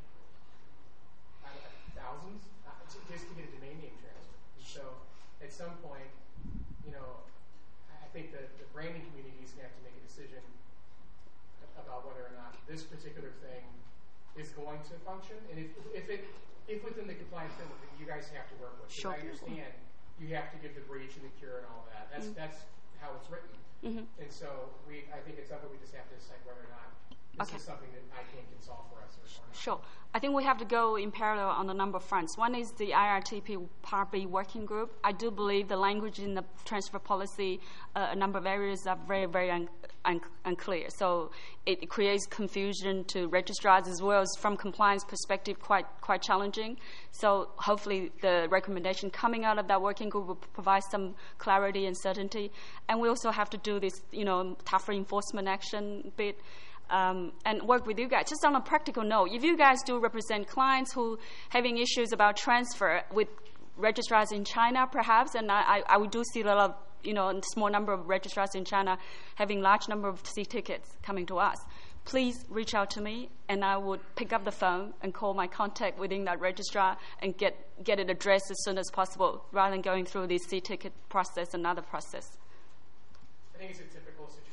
I don't know, thousands uh, just to get a domain name transfer. And so at some point, you know, I think that the branding community is going to have to make a decision about whether or not this particular thing is going to function, and if if it if within the compliance framework that you guys have to work with. Sure. I understand you have to give the breach and the cure and all that. That's mm-hmm. that's how it's written. Mm-hmm. And so we I think it's something we just have to decide whether or not this okay. is something that I C A N can solve for us or not. Sure. I think we have to go in parallel on a number of fronts. One is the I R T P Part B working group. I do believe the language in the transfer policy, uh, a number of areas are very, very un- un- unclear. So it, it creates confusion to registrars as well as from compliance perspective quite quite challenging. So hopefully the recommendation coming out of that working group will provide some clarity and certainty. And we also have to do this, you know, tougher enforcement action bit. Um, and work with you guys. Just on a practical note, if you guys do represent clients who having issues about transfer with registrars in China, perhaps, and I, I, I do see a lot of, you know, a small number of registrars in China having large number of C-tickets coming to us, please reach out to me, and I would pick up the phone and call my contact within that registrar and get, get it addressed as soon as possible, rather than going through this C-ticket process and other process. I think it's a typical situation.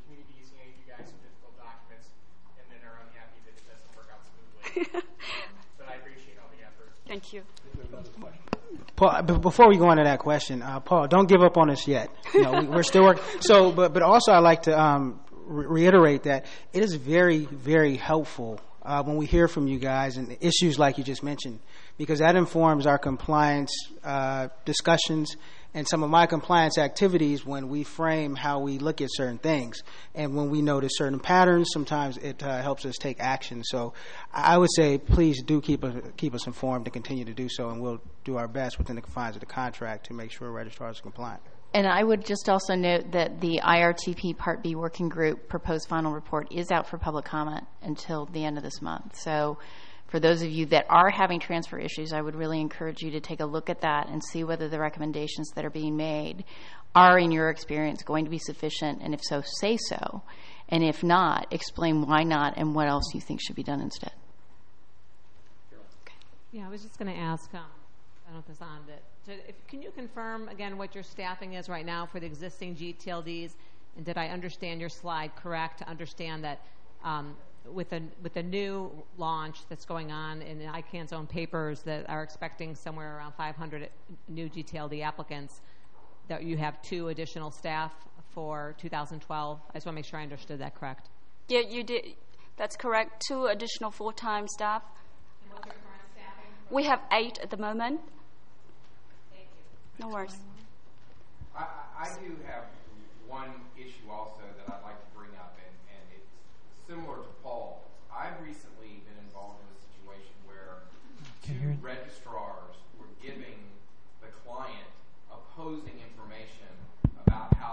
But I appreciate all the effort. Thank you. Paul, b- before we go into that question, uh, Paul, don't give up on us yet. You know, we, we're still working. So, but but also, I'd like to um, re- reiterate that it is very, very helpful uh, when we hear from you guys and issues like you just mentioned, because that informs our compliance uh, discussions and some of my compliance activities when we frame how we look at certain things. And when we notice certain patterns, sometimes it uh, helps us take action. So I would say please do keep us, keep us informed and continue to do so, and we'll do our best within the confines of the contract to make sure registrars are compliant. And I would just also note that the I R T P Part B working group proposed final report is out for public comment until the end of this month. So for those of you that are having transfer issues, I would really encourage you to take a look at that and see whether the recommendations that are being made are, in your experience, going to be sufficient, and if so, say so. And if not, explain why not and what else you think should be done instead. Okay. Yeah, I was just going to ask, um, I don't know if this is on, but to, if, can you confirm, again, what your staffing is right now for the existing G T L Ds? And did I understand your slide correct to understand that um, with a with a new launch that's going on in the I C A N's own papers that are expecting somewhere around five hundred new G T L D applicants, that you have two additional staff for two thousand twelve? I just want to make sure I understood that correct. Yeah, you did. That's correct. Two additional full-time staff. And what's your current staffing? We have eight at the moment. Thank you. No worries. I, I do have one issue also that I'd like to bring up, and, and it's similar to Paul's. I've recently been involved in a situation where two registrars were giving the client opposing information about how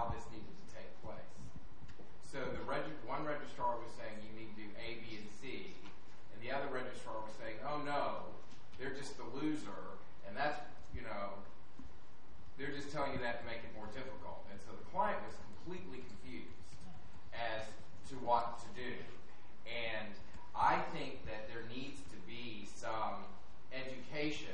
do. And I think that there needs to be some education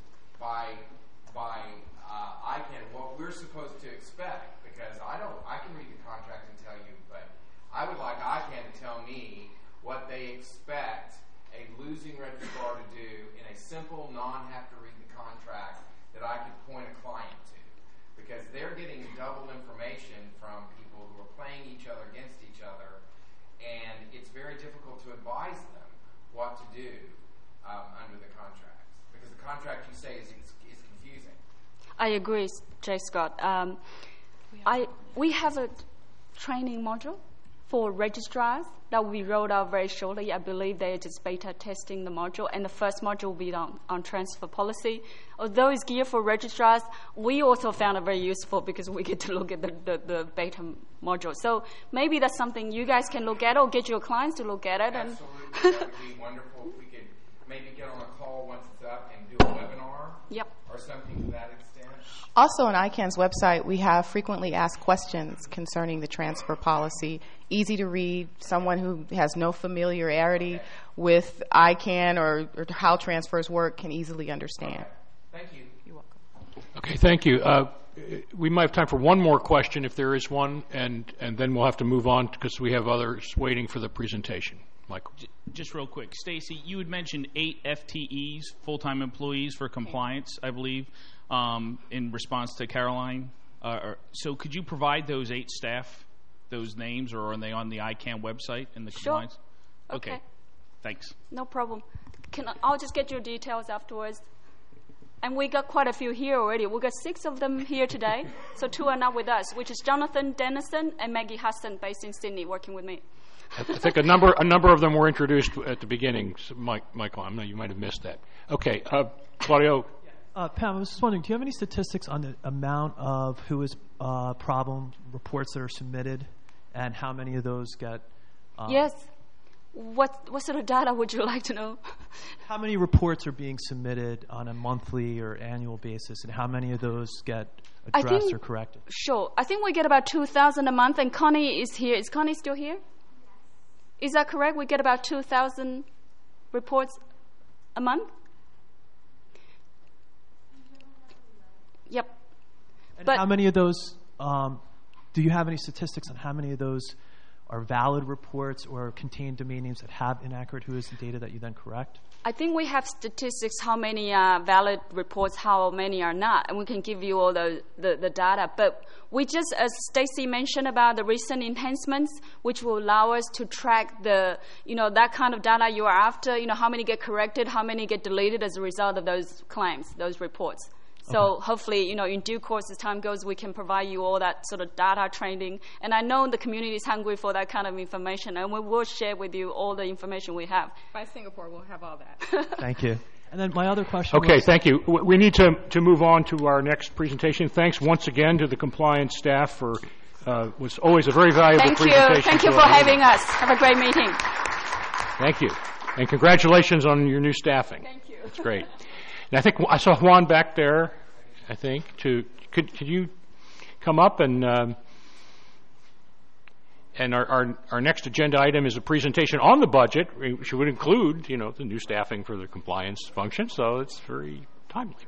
by by uh, I can what we're supposed to expect, because I don't I can read the contract and tell you, but I would like I can to tell me what they expect a losing registrar to do in a simple, non-have to read the contract that I could point a client to, because they're getting double information from people who are playing each other against each other, and it's very difficult to advise them what to do um, under the contracts, because the contract, you say, is, is, is confusing. I agree, J. Scott. Um, I we have a training module for registrars that will be rolled out very shortly. I believe they are just beta testing the module, and the first module will be on, on transfer policy. Although it's geared for registrars, we also found it very useful because we get to look at the, the, the beta module. So maybe that's something you guys can look at, or get your clients to look at it. Absolutely. And that would be wonderful if we could maybe get on a call once it's up and do a webinar. Yep. Or something to that extent. Also on I CANN's website, we have frequently asked questions concerning the transfer policy. Easy to read. Someone who has no familiarity okay. with I CANN or, or how transfers work can easily understand. Okay. Thank you. You're welcome. Okay, thank you. Uh, we might have time for one more question if there is one, and, and then we'll have to move on because we have others waiting for the presentation. Michael. Just real quick. Stacy, you had mentioned eight F T Es, full-time employees for compliance, I believe, um, in response to Caroline. Uh, or, so could you provide those eight staff, those names, or are they on the I CANN website in the sure. compliance? Okay. Okay. Thanks. No problem. Can I, I'll just get your details afterwards. And we got quite a few here already. We got six of them here today, so two are not with us, which is Jonathan Dennison and Maggie Huston, based in Sydney, working with me. I think a number a number of them were introduced at the beginning. So Mike, Michael, I know you might have missed that. Okay, uh, Claudio. Uh, Pam, I was just wondering, do you have any statistics on the amount of who is uh, problem reports that are submitted, and how many of those get? Um, yes. What what sort of data would you like to know? How many reports are being submitted on a monthly or annual basis, and how many of those get addressed think, or corrected? Sure. I think we get about two thousand a month, and Connie is here. Is Connie still here? Is that correct? We get about two thousand reports a month? Yep. And but how many of those, um, do you have any statistics on how many of those are valid reports or contain domain names that have inaccurate who is the data that you then correct? I think we have statistics how many are valid reports, how many are not, and we can give you all the, the, the data. But we just, as Stacy mentioned about the recent enhancements, which will allow us to track the, you know, that kind of data you are after, you know, how many get corrected, how many get deleted as a result of those claims, those reports. So okay. hopefully, you know, in due course, as time goes, we can provide you all that sort of data training. And I know the community is hungry for that kind of information, and we will share with you all the information we have. By Singapore, we'll have all that. Thank you. And then my other question Okay, was, thank you. We need to, to move on to our next presentation. Thanks once again to the compliance staff for uh, was always a very valuable Thank presentation. You. Thank you for having us. Have a great meeting. Thank you. And congratulations on your new staffing. Thank you. That's great. And I think I saw Juan back there, I think. To Could, could you come up and... Um, And our, our, our next agenda item is a presentation on the budget, which would include, you know, the new staffing for the compliance function. So it's very timely.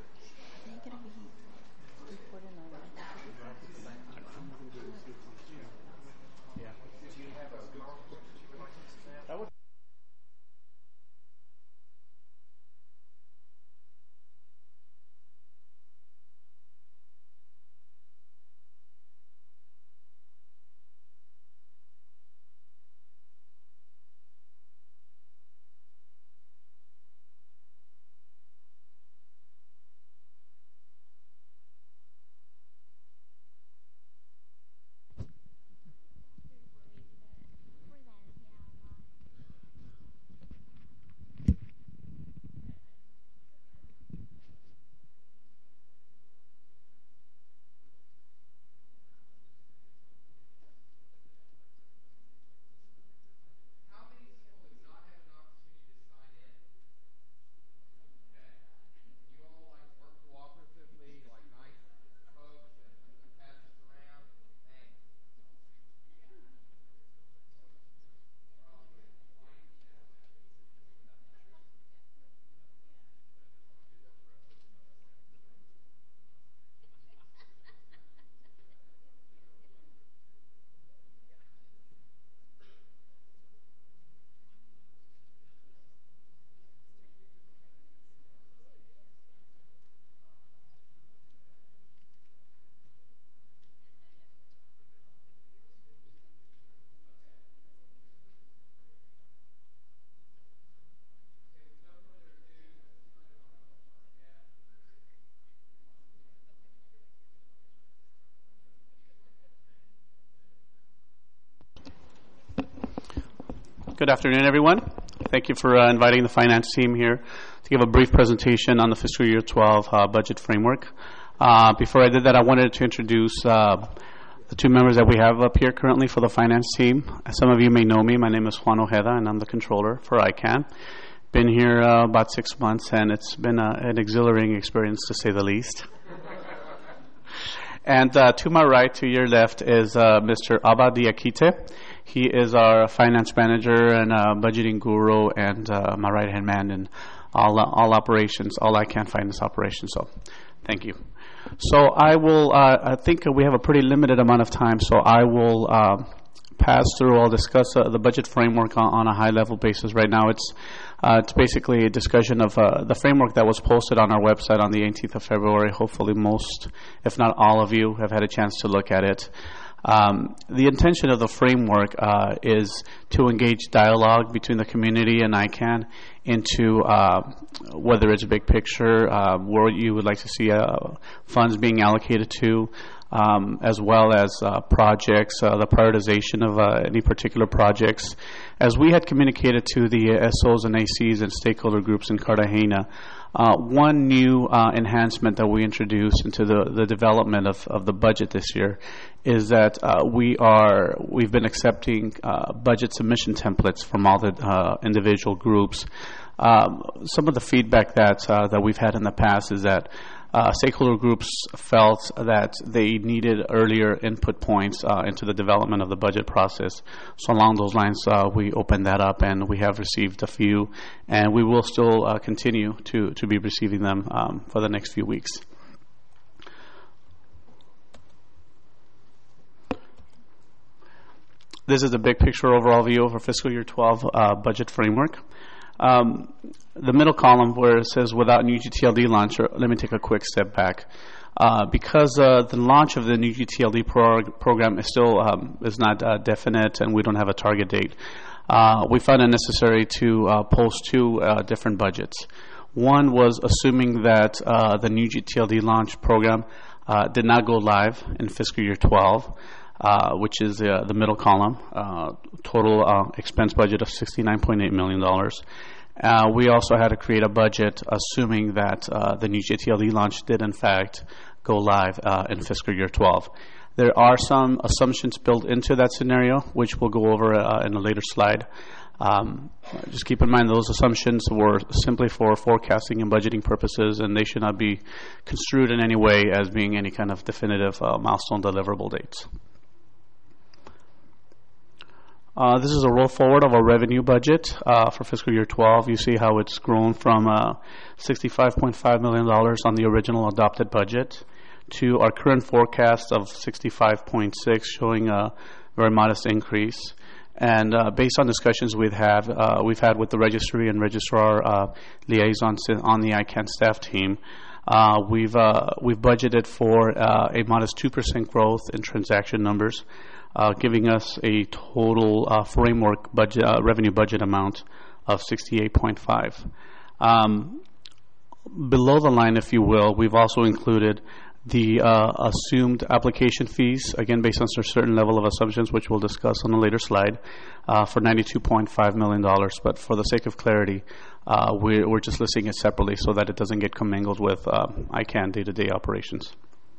Good afternoon, everyone. Thank you for uh, inviting the finance team here to give a brief presentation on the fiscal year twelve uh, budget framework. Uh, before I did that, I wanted to introduce uh, the two members that we have up here currently for the finance team. Some of you may know me. My name is Juan Ojeda, and I'm the controller for I CANN. Been here uh, about six months, and it's been uh, an exhilarating experience, to say the least. And uh, to my right, to your left, is uh, Mister Abba Diakite. He is our finance manager and uh, budgeting guru, and uh, my right-hand man in all uh, all operations, all I CANN finance operations. So, thank you. So I will. Uh, I think we have a pretty limited amount of time, so I will uh, pass through. I'll discuss uh, the budget framework on, on a high-level basis. Right now, it's uh, it's basically a discussion of uh, the framework that was posted on our website on the eighteenth of February. Hopefully, most, if not all of you, have had a chance to look at it. Um, the intention of the framework uh, is to engage dialogue between the community and I CANN into uh, whether it's big picture, uh, where you would like to see uh, funds being allocated to, um, as well as uh, projects, uh, the prioritization of uh, any particular projects. As we had communicated to the S Os and A Cs and stakeholder groups in Cartagena, Uh, one new uh, enhancement that we introduced into the, the development of, of the budget this year is that uh, we are we've been accepting uh, budget submission templates from all the uh, individual groups. Um, some of the feedback that uh, that we've had in the past is that uh, stakeholder groups felt that they needed earlier input points uh, into the development of the budget process. So along those lines, uh, we opened that up, and we have received a few, and we will still uh, continue to, to be receiving them um, for the next few weeks. This is a big picture overall view of our fiscal year twelve uh, budget framework. Um, the middle column where it says without new G T L D launch, or, let me take a quick step back. Uh, because uh, the launch of the new G T L D prog- program is still um, is not uh, definite, and we don't have a target date, uh, we found it necessary to uh, post two uh, different budgets. One was assuming that uh, the new G T L D launch program uh, did not go live in fiscal year twelve. Uh, which is uh, the middle column, uh, total uh, expense budget of sixty-nine point eight million dollars. Uh, we also had to create a budget assuming that uh, the new G T L D launch did in fact go live uh, in fiscal year twelve. There are some assumptions built into that scenario, which we'll go over uh, in a later slide. Um, just keep in mind those assumptions were simply for forecasting and budgeting purposes, and they should not be construed in any way as being any kind of definitive uh, milestone deliverable dates. Uh, this is a roll forward of our revenue budget uh, for fiscal year twelve. You see how it's grown from uh, sixty-five point five million dollars on the original adopted budget to our current forecast of sixty-five point six, showing a very modest increase. And uh, based on discussions we've had, uh, we've had with the registry and registrar uh, liaisons on the I CANN staff team, uh, we've uh, we've budgeted for uh, a modest two percent growth in transaction numbers, Uh, giving us a total uh, framework budget, uh, revenue budget amount of sixty-eight point five. Um, below the line, if you will, we've also included the uh, assumed application fees, again based on a certain level of assumptions, which we'll discuss on a later slide, uh, for ninety-two point five million dollars. But for the sake of clarity, uh, we're, we're just listing it separately so that it doesn't get commingled with uh, I CANN day-to-day operations.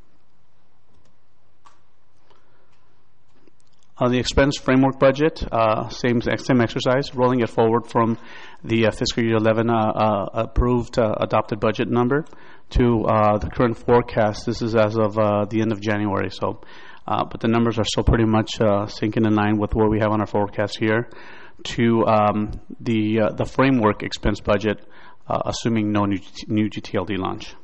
On the expense framework budget, uh, same same exercise, rolling it forward from the uh, fiscal year eleven uh, uh, approved uh, adopted budget number to uh, the current forecast. This is as of uh, the end of January. So, uh, but the numbers are still pretty much uh, sinking in line with what we have on our forecast here. To um, the uh, the framework expense budget, uh, assuming no new, new G T L D launch.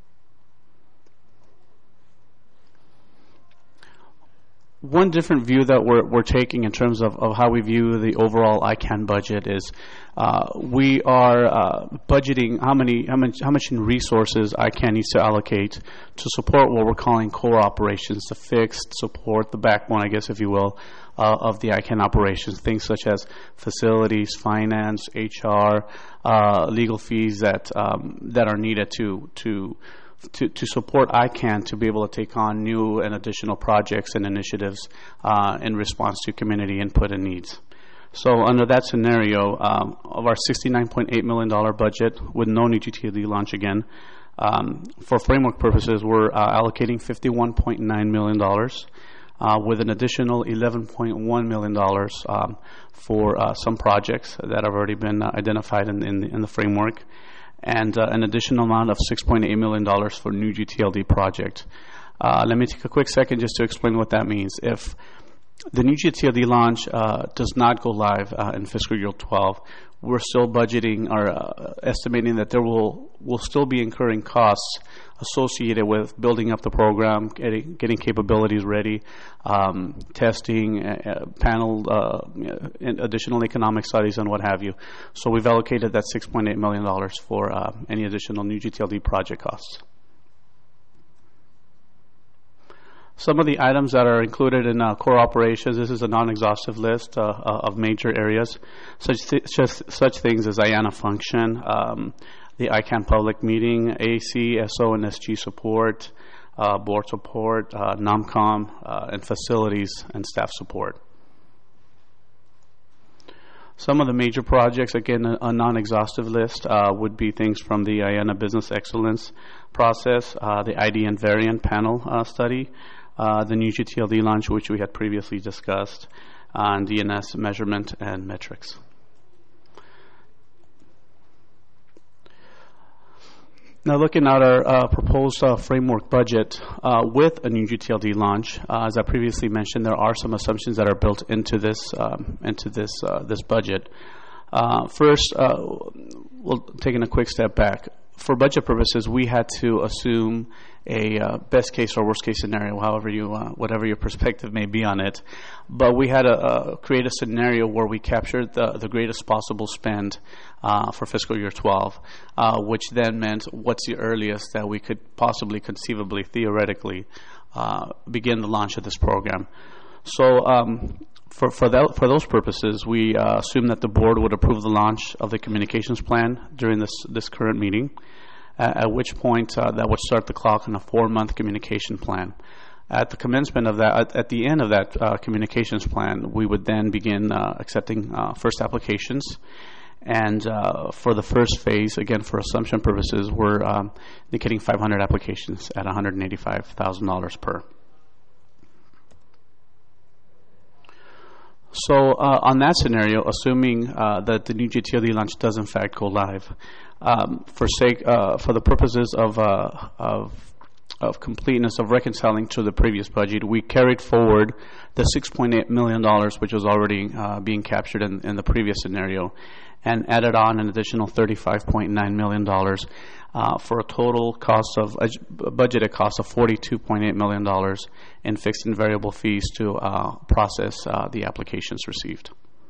One different view that we're, we're taking in terms of, of how we view the overall I CANN budget is uh, we are uh, budgeting how many how much how much in resources I CANN needs to allocate to support what we're calling core operations, the fixed support, the backbone, I guess, if you will, uh, of the I CANN operations. Things such as facilities, finance, H R, uh, legal fees that um, that are needed to to. To, to support I CANN to be able to take on new and additional projects and initiatives uh, in response to community input and needs. So under that scenario, um, of our sixty-nine point eight million dollars budget with no new G T L D launch again, um, for framework purposes, we're uh, allocating fifty-one point nine million dollars uh, with an additional eleven point one million dollars um, for uh, some projects that have already been uh, identified in, in, the, in the framework, and uh, an additional amount of six point eight million dollars for new G T L D project. Uh, let me take a quick second just to explain what that means. If the new G T L D launch uh, does not go live uh, in fiscal year twelve, we're still budgeting or uh, estimating that there will will still be incurring costs associated with building up the program, getting, getting capabilities ready, um, testing, uh, panel, uh, additional economic studies, and what have you. So we've allocated that six point eight million dollars for uh, any additional new G T L D project costs. Some of the items that are included in uh, core operations, this is a non-exhaustive list uh, uh, of major areas, such, th- such, such things as I A N A function, um, the I CANN public meeting, A C, S O, and S G support, uh, board support, uh, NOMCOM, uh, and facilities and staff support. Some of the major projects, again, a, a non-exhaustive list, uh, would be things from the I A N A Business Excellence process, uh, the I D and variant panel uh, study, Uh, the new G T L D launch, which we had previously discussed, uh, and D N S measurement and metrics. Now, looking at our uh, proposed uh, framework budget uh, with a new G T L D launch, uh, as I previously mentioned, there are some assumptions that are built into this um, into this uh, this budget. Uh, first, uh, we'll taking a quick step back. For budget purposes, we had to assume a uh, best case or worst case scenario, however you, uh, whatever your perspective may be on it. But we had to uh, create a scenario where we captured the, the greatest possible spend uh, for fiscal year twelve, uh, which then meant what's the earliest that we could possibly, conceivably, theoretically uh, begin the launch of this program. So um, for for, that, for those purposes, we uh, assumed that the board would approve the launch of the communications plan during this, this current meeting, uh, at which point uh, that would start the clock on a four-month communication plan. At the commencement of that, at, at the end of that uh, communications plan, we would then begin uh, accepting uh, first applications. And uh, for the first phase, again, for assumption purposes, we're um, indicating five hundred applications at one hundred eighty-five thousand dollars per. So uh, on that scenario, assuming uh, that the new G T L D launch does in fact go live, um, for sake uh, for the purposes of, uh, of of completeness of reconciling to the previous budget, we carried forward the six point eight million dollars, which was already uh, being captured in, in the previous scenario, and added on an additional thirty-five point nine million dollars uh, for a total cost of a budgeted cost of forty-two point eight million dollars in fixed and variable fees to uh, process uh, the applications received.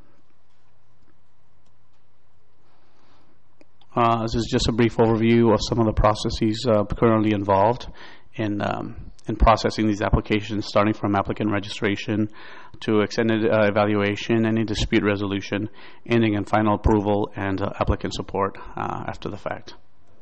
Uh, this is just a brief overview of some of the processes uh, currently involved in um, in processing these applications, starting from applicant registration to extended uh, evaluation, any dispute resolution, ending in final approval, and uh, applicant support uh, after the fact.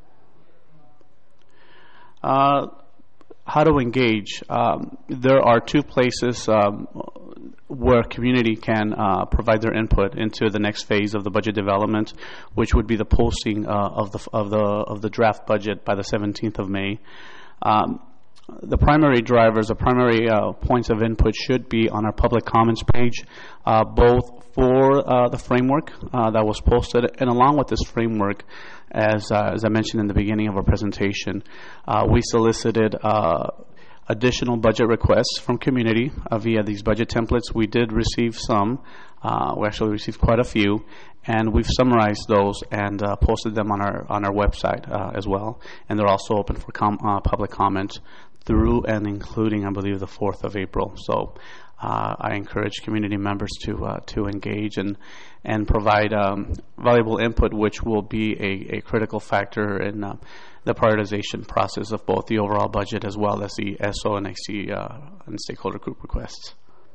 Uh, how to engage? Um, there are two places um, where community can uh, provide their input into the next phase of the budget development, which would be the posting uh, of the of the of the draft budget by the seventeenth of May. Um, The primary drivers, the primary uh, points of input should be on our public comments page, uh, both for uh, the framework uh, that was posted, and along with this framework, as uh, as I mentioned in the beginning of our presentation, uh, we solicited uh, additional budget requests from community uh, via these budget templates. We did receive some. Uh, we actually received quite a few, and we've summarized those and uh, posted them on our on our website uh, as well. And they're also open for com- uh, public comment through and including, I believe, the fourth of April. So uh, I encourage community members to uh, to engage and and provide um, valuable input, which will be a, a critical factor in uh, the prioritization process of both the overall budget as well as the S O and I C uh, and stakeholder group requests.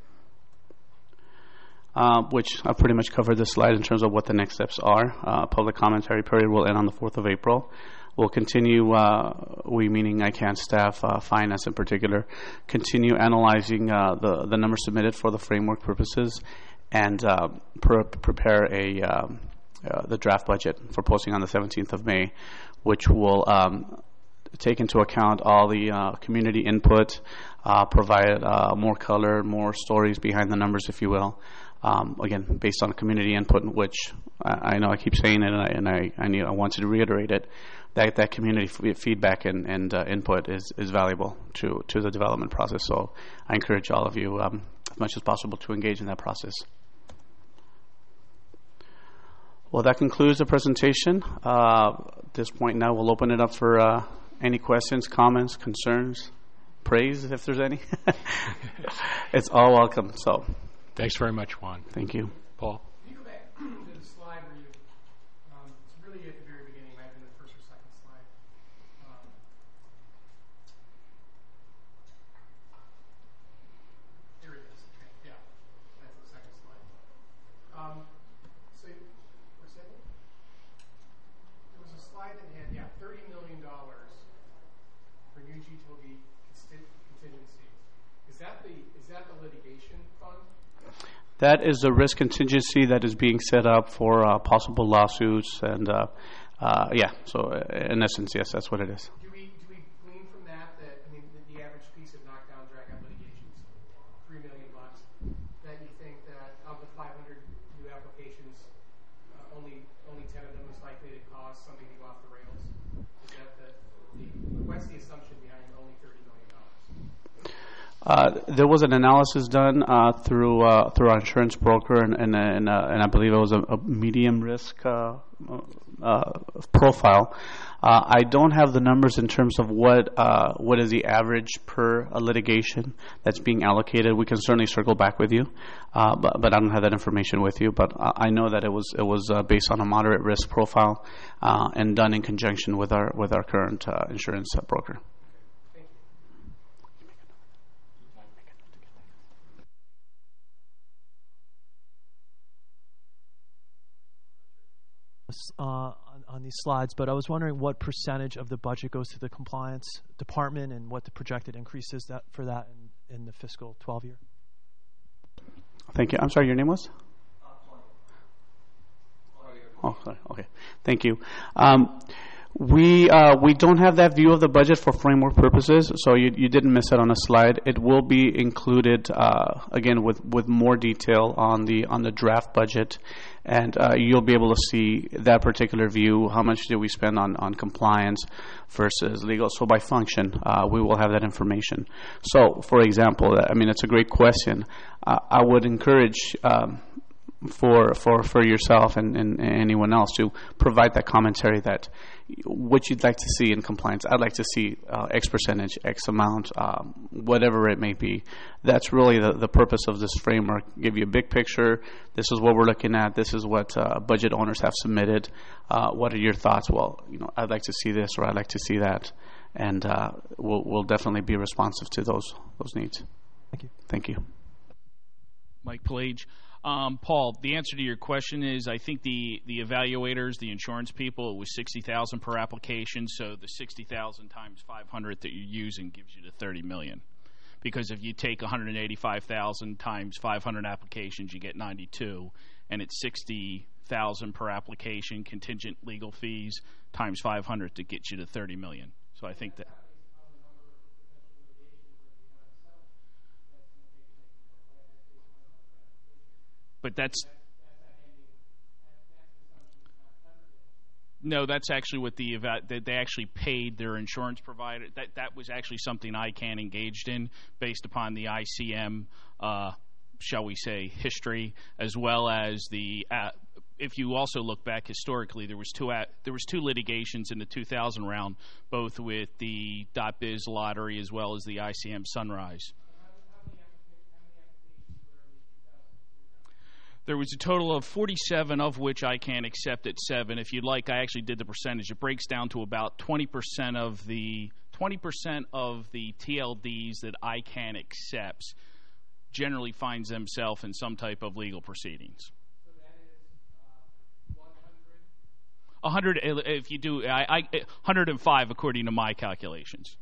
Uh, which I've pretty much covered this slide in terms of what the next steps are. Uh, public commentary period will end on the fourth of April. We'll continue, uh, we meaning I CANN staff, uh, finance in particular, continue analyzing uh, the, the numbers submitted for the framework purposes and uh, pre- prepare a um, uh, the draft budget for posting on the seventeenth of May, which will um, take into account all the uh, community input, uh, provide uh, more color, more stories behind the numbers, if you will. Um, again, based on community input, which I, I know I keep saying it, and I and I, I, need, I wanted to reiterate it, that that community f- feedback and, and uh, input is, is valuable to, to the development process. So I encourage all of you, um, as much as possible, to engage in that process. Well, that concludes the presentation. Uh, at this point now, we'll open it up for uh, any questions, comments, concerns, praise, if there's any. It's all welcome. So. Thanks very much, Juan. Thank you. Paul? Can you go back to the slide where you, um, it's really at the very beginning, might have been the first or second slide. Um, there it is. Okay, yeah, that's the second slide. Um, so, what's that? There was a slide that had, yeah, thirty million dollars for new utility contingencies. Is that the, is that the litigation fund? That is the risk contingency that is being set up for uh, possible lawsuits, and uh, uh, yeah. So uh, in essence, yes, that's what it is. Do we do we glean from that that I mean the, the average piece of knockdown drag-out litigations, three million bucks, that you think that of the five hundred new applications, uh, only only ten of them is likely to cause something to go off the rails? Is that the, the what's the assumption behind only thirty million dollars? Uh, there was an analysis done uh, through uh, through our insurance broker, and and, and, uh, and I believe it was a, a medium risk uh, uh, profile. Uh, I don't have the numbers in terms of what uh, what is the average per uh, litigation that's being allocated. We can certainly circle back with you, uh, but but I don't have that information with you. But I know that it was it was uh, based on a moderate risk profile uh, and done in conjunction with our with our current uh, insurance uh, broker. Uh, on, on these slides, but I was wondering what percentage of the budget goes to the compliance department and what the projected increase is that for that in, in the fiscal twelve year. Thank you. I'm sorry, your name was? Oh, sorry. Okay. Thank you. Um, we uh, we don't have that view of the budget for framework purposes, so you, you didn't miss it on a slide. It will be included uh, again with, with more detail on the on the draft budget, and uh, you'll be able to see that particular view. How much did we spend on, on compliance versus legal? So by function, uh, we will have that information. So, for example, I mean, it's a great question. Uh, I would encourage. Um, for for for yourself and, and anyone else to provide that commentary that what you'd like to see in compliance. I'd like to see uh, X percentage, X amount, um, whatever it may be. That's really the, the purpose of this framework. Give you a big picture. This is what we're looking at. This is what uh, budget owners have submitted. Uh, what are your thoughts? Well, you know, I'd like to see this or I'd like to see that, and uh, we'll we'll definitely be responsive to those those needs. Thank you. Thank you. Mike Pelage. Um, Paul, the answer to your question is I think the, the evaluators, the insurance people, it was sixty thousand dollars per application, so the sixty thousand dollars times five hundred that you're using gives you the thirty million dollars. Because if you take one hundred eighty-five thousand dollars times five hundred applications, you get ninety-two, and it's sixty thousand dollars per application, contingent legal fees times five hundred to get you to thirty million dollars. So I think that. But that's no, that's actually what the that they actually paid their insurance provider. That that was actually something I C A N engaged in based upon the I C M, uh, shall we say, history, as well as the. Uh, if you also look back historically, there was two uh, there was two litigations in the two thousand round, both with the .biz lottery as well as the I C M Sunrise. There was a total of forty-seven, of which I C A N accepted seven. If you'd like, I actually did the percentage. It breaks down to about twenty percent of the twenty percent of the T L Ds that I C A N accepts generally finds themselves in some type of legal proceedings. So that is uh, one hundred. one hundred, if you do, I, I, one hundred five according to my calculations.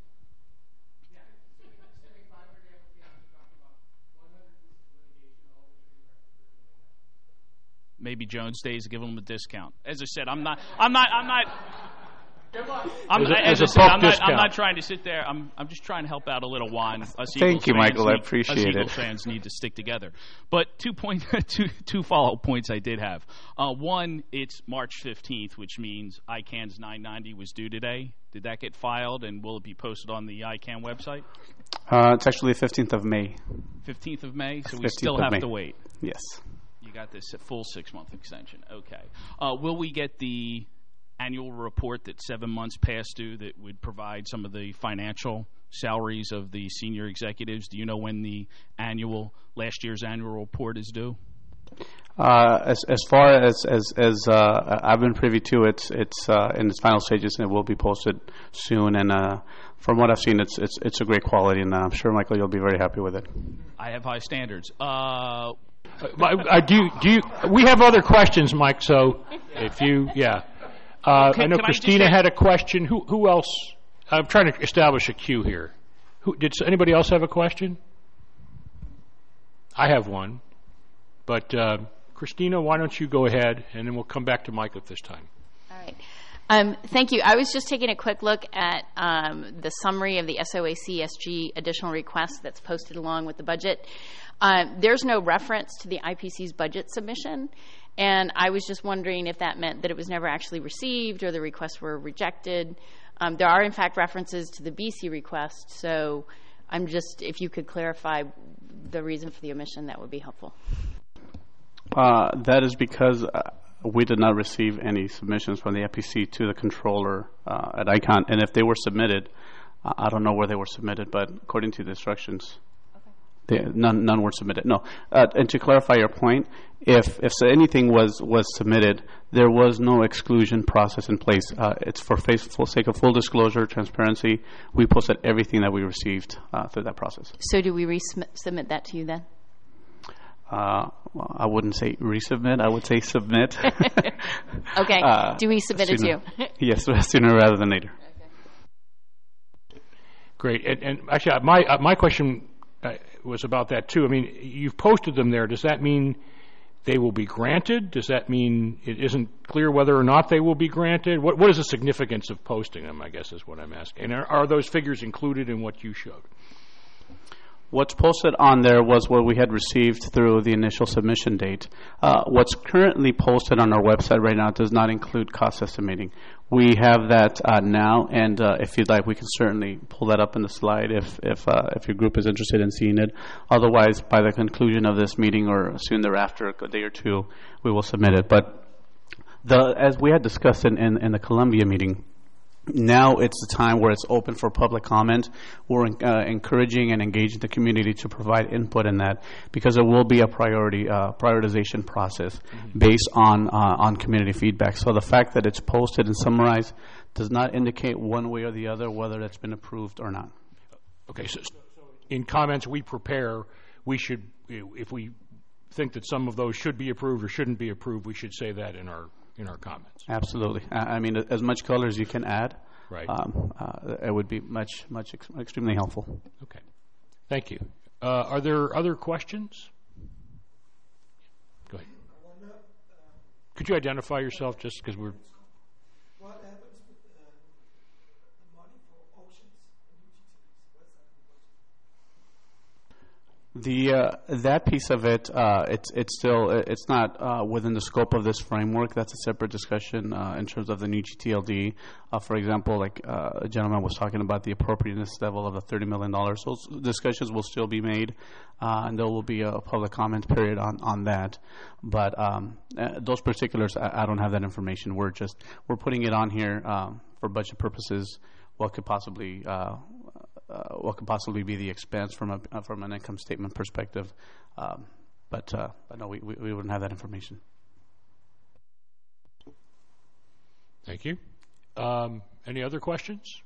maybe Jones Days, give them a discount. As I said, I'm not, I'm not, I'm not. I'm, As a- as as I a said, bulk I'm not, I'm discount. not trying to sit there. I'm, I'm just trying to help out a little Juan. Us Thank Eagles you, fans Michael. I need- appreciate us it. Eagles fans need to stick together. But two point, two, two follow-up points I did have. Uh, one, it's March fifteenth, which means I CAN's nine ninety was due today. Did that get filed, and will it be posted on the I CAN website? Uh, it's actually the fifteenth of May. fifteenth of May, so we fifteenth still of have May. to wait. Yes. You got this full six-month extension. Okay. Uh, will we get the annual report that seven months past due that would provide some of the financial salaries of the senior executives? Do you know when the annual, last year's annual report is due? Uh, as as far as as as uh, I've been privy to, it's it's uh, in its final stages and it will be posted soon. And uh, from what I've seen, it's it's it's a great quality, and I'm sure Michael, you'll be very happy with it. I have high standards. Uh, I, I do. Do you? We have other questions, Mike. So if you, yeah, uh, Can- I know can I just Christina ask- had a question. Who who else? I'm trying to establish a queue here. Who did anybody else have a question? I have one, but uh, Christina, why don't you go ahead, and then we'll come back to Mike at this time. All right. Um, thank you. I was just taking a quick look at um, the summary of the S O A C S G additional request that's posted along with the budget. Um, there's no reference to the I P C's budget submission, and I was just wondering if that meant that it was never actually received or the requests were rejected. Um, there are, in fact, references to the B C request, so I'm just, if you could clarify the reason for the omission, that would be helpful. Uh, that is because uh, we did not receive any submissions from the I P C to the controller uh, at ICON, and if they were submitted, uh, I don't know where they were submitted, but according to the instructions, they, none none were submitted. No, uh, and to clarify your point, if if so anything was was submitted, there was no exclusion process in place. Uh, it's for face, full sake of full disclosure, transparency. We posted everything that we received uh, through that process. So do we resubmit that to you then? Uh, well, I wouldn't say resubmit. I would say submit. Okay. Uh, do we submit it to sooner. you? Yes, sooner rather than later. Great. And, and actually, uh, my uh, my question uh, was about that too. I mean, you've posted them there. Does that mean they will be granted? Does that mean it isn't clear whether or not they will be granted? What what is the significance of posting them, I guess, is what I'm asking. And are, are those figures included in what you showed? What's posted on there was what we had received through the initial submission date. Uh, what's currently posted on our website right now does not include cost estimating. We have that uh, now, and uh, if you'd like, we can certainly pull that up in the slide if if uh, if your group is interested in seeing it. Otherwise, by the conclusion of this meeting or soon thereafter, a day or two, we will submit it. But the as we had discussed in, in, in the Columbia meeting, now it's the time where it's open for public comment. We're uh, encouraging and engaging the community to provide input in that because it will be a priority uh, prioritization process mm-hmm. based on uh, on community feedback. So the fact that it's posted and summarized does not indicate one way or the other whether that's been approved or not. Okay, so, so in comments we prepare, we should, if we think that some of those should be approved or shouldn't be approved, we should say that in our in our comments. Absolutely. I mean, as much color as you can add, right. um, uh, it would be much, much ex- extremely helpful. Okay. Thank you. Uh, are there other questions? Go ahead. Could you identify yourself just because we're... What happens with uh, the money for oceans and utilities? What's The uh, that piece of it, uh, it's it's still it's not uh, within the scope of this framework. That's a separate discussion uh, in terms of the new G T L D. Uh, for example, like uh, a gentleman was talking about the appropriateness level of the thirty million dollars. Those discussions will still be made, uh, and there will be a public comment period on, on that. But um, uh, those particulars, I, I don't have that information. We're just we're putting it on here um, for budget purposes. What could possibly uh, Uh, what could possibly be the expense from a uh, from an income statement perspective, um, but uh, but no, we, we we wouldn't have that information. Thank you. Um, any other questions?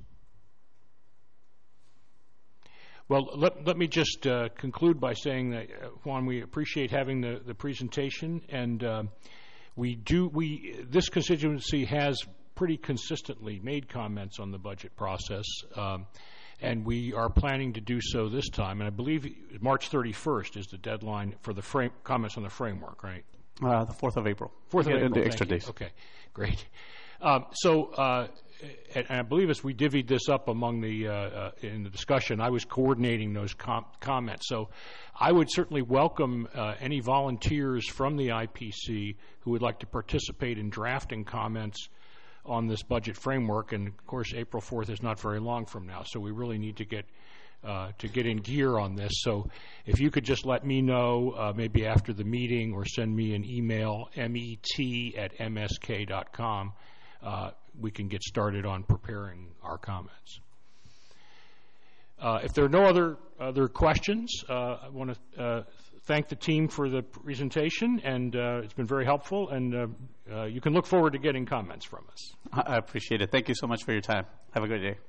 Well, let let me just uh, conclude by saying that uh, Juan, we appreciate having the, the presentation, and uh, we do we this constituency has pretty consistently made comments on the budget process. Um, And we are planning to do so this time. And I believe March thirty-first is the deadline for the frame, comments on the framework, right? Uh, the fourth of April. fourth of Yeah, April. the extra thank you. days. Okay, great. Um, so, uh, and and I believe as we divvied this up among the uh, uh, in the discussion, I was coordinating those com- comments. So, I would certainly welcome uh, any volunteers from the I P C who would like to participate in drafting comments on this budget framework. And of course, April fourth is not very long from now, so we really need to get uh, to get in gear on this. So, if you could just let me know, uh, maybe after the meeting, or send me an email, met at msk dot com. Uh, we can get started on preparing our comments. Uh, if there are no other other questions, uh, I want to uh, thank the team for the presentation, and uh, it's been very helpful, and uh, uh, you can look forward to getting comments from us. I appreciate it. Thank you so much for your time. Have a great day.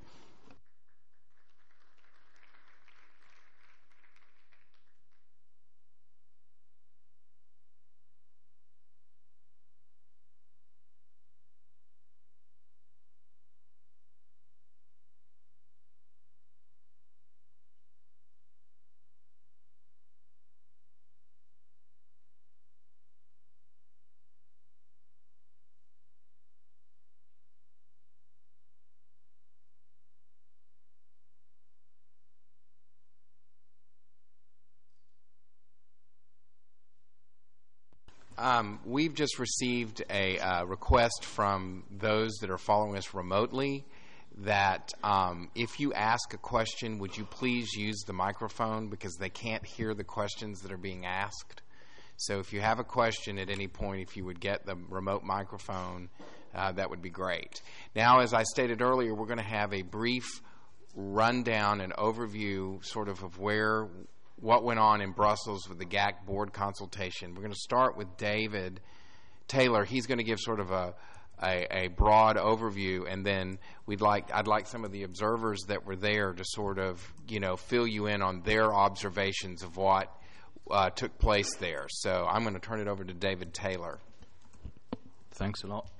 Um, we've just received a uh, request from those that are following us remotely that um, if you ask a question, would you please use the microphone, because they can't hear the questions that are being asked. So if you have a question at any point, if you would get the remote microphone, uh, that would be great. Now, as I stated earlier, we're going to have a brief rundown and overview sort of of where what went on in Brussels with the G A C board consultation. We're going to start with David Taylor. He's going to give sort of a, a, a broad overview, and then we'd like I'd like some of the observers that were there to sort of, you know, fill you in on their observations of what uh, took place there. So I'm going to turn it over to David Taylor. Thanks a lot,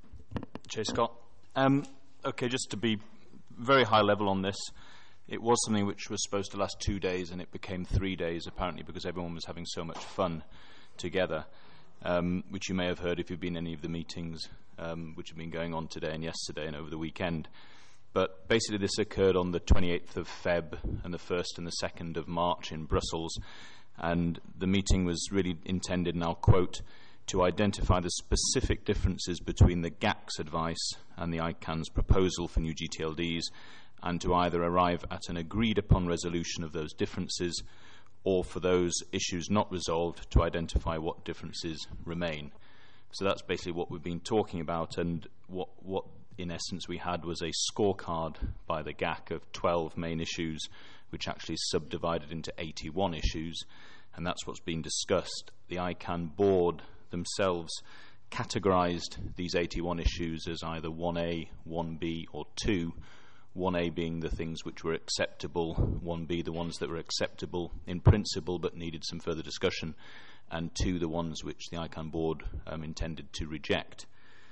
Jay Scott. Um, okay, just to be very high level on this, it was something which was supposed to last two days, and it became three days, apparently, because everyone was having so much fun together, um, which you may have heard if you've been in any of the meetings um, which have been going on today and yesterday and over the weekend. But basically this occurred on the twenty-eighth of February and the first and the second of March in Brussels, and the meeting was really intended, and I'll quote, to identify the specific differences between the G A C's advice and the I C A N's proposal for new G T L Ds, and to either arrive at an agreed-upon resolution of those differences, or for those issues not resolved, to identify what differences remain. So that's basically what we've been talking about, and what, what in essence we had was a scorecard by the G A C of twelve main issues, which actually subdivided into eighty-one issues, and that's what's been discussed. The I C A N board themselves categorized these eighty-one issues as either one A, one B, or two, one A being the things which were acceptable, one B the ones that were acceptable in principle but needed some further discussion, and two the ones which the I C A N board um, intended to reject.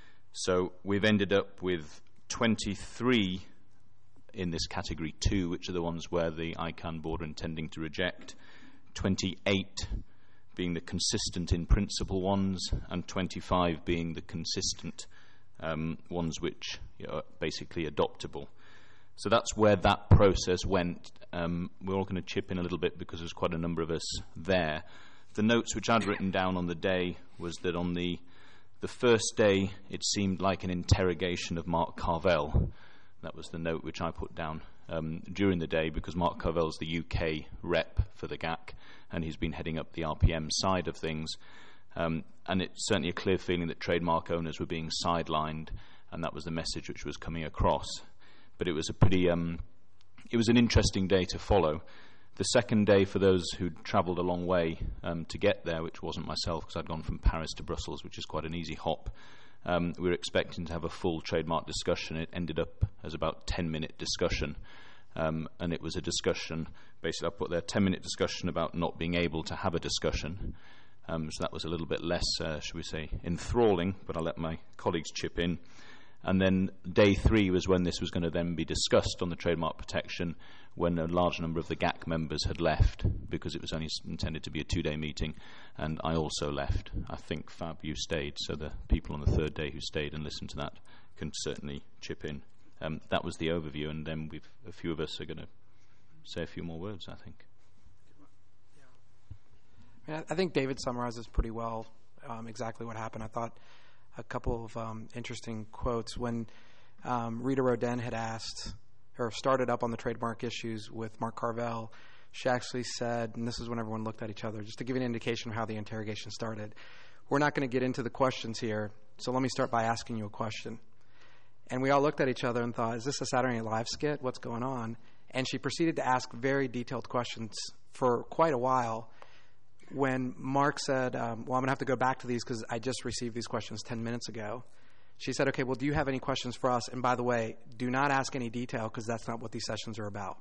So we've ended up with twenty-three in this category two, which are the ones where the I C A N board are intending to reject, twenty-eight being the consistent in principle ones, and twenty-five being the consistent um, ones which, you know, are basically adoptable. So that's where that process went. Um, we're all going to chip in a little bit because there's quite a number of us there. The notes which I'd written down on the day was that on the the first day it seemed like an interrogation of Mark Carvell. That was the note which I put down um, during the day, because Mark Carvell's the U K rep for the G A C, and he's been heading up the R P M side of things. Um, and it's certainly a clear feeling that trademark owners were being sidelined, and that was the message which was coming across. But it was a pretty, um, it was an interesting day to follow. The second day, for those who'd travelled a long way um, to get there, which wasn't myself because I'd gone from Paris to Brussels, which is quite an easy hop, um, we were expecting to have a full trademark discussion. It ended up as about ten-minute discussion, um, and it was a discussion, basically I put there, ten-minute discussion about not being able to have a discussion. Um, so that was a little bit less, uh, should we say, enthralling, but I'll let my colleagues chip in. And then day three was when this was going to then be discussed on the trademark protection, when a large number of the G A C members had left, because it was only intended to be a two-day meeting, and I also left. I think, Fab, you stayed, so the people on the third day who stayed and listened to that can certainly chip in. Um, that was the overview, and then we've, a few of us are going to say a few more words, I think. Yeah, I think David summarizes pretty well um, exactly what happened. I thought a couple of um, interesting quotes. When um, Rita Roden had asked, or started up on the trademark issues with Mark Carvel, she actually said, and this is when everyone looked at each other, just to give you an indication of how the interrogation started, we're not going to get into the questions here, so let me start by asking you a question. And we all looked at each other and thought, is this a Saturday Night Live skit? What's going on? And she proceeded to ask very detailed questions for quite a while. When Mark said, um, well, I'm going to have to go back to these because I just received these questions ten minutes ago, she said, okay, well, do you have any questions for us? And by the way, do not ask any detail because that's not what these sessions are about.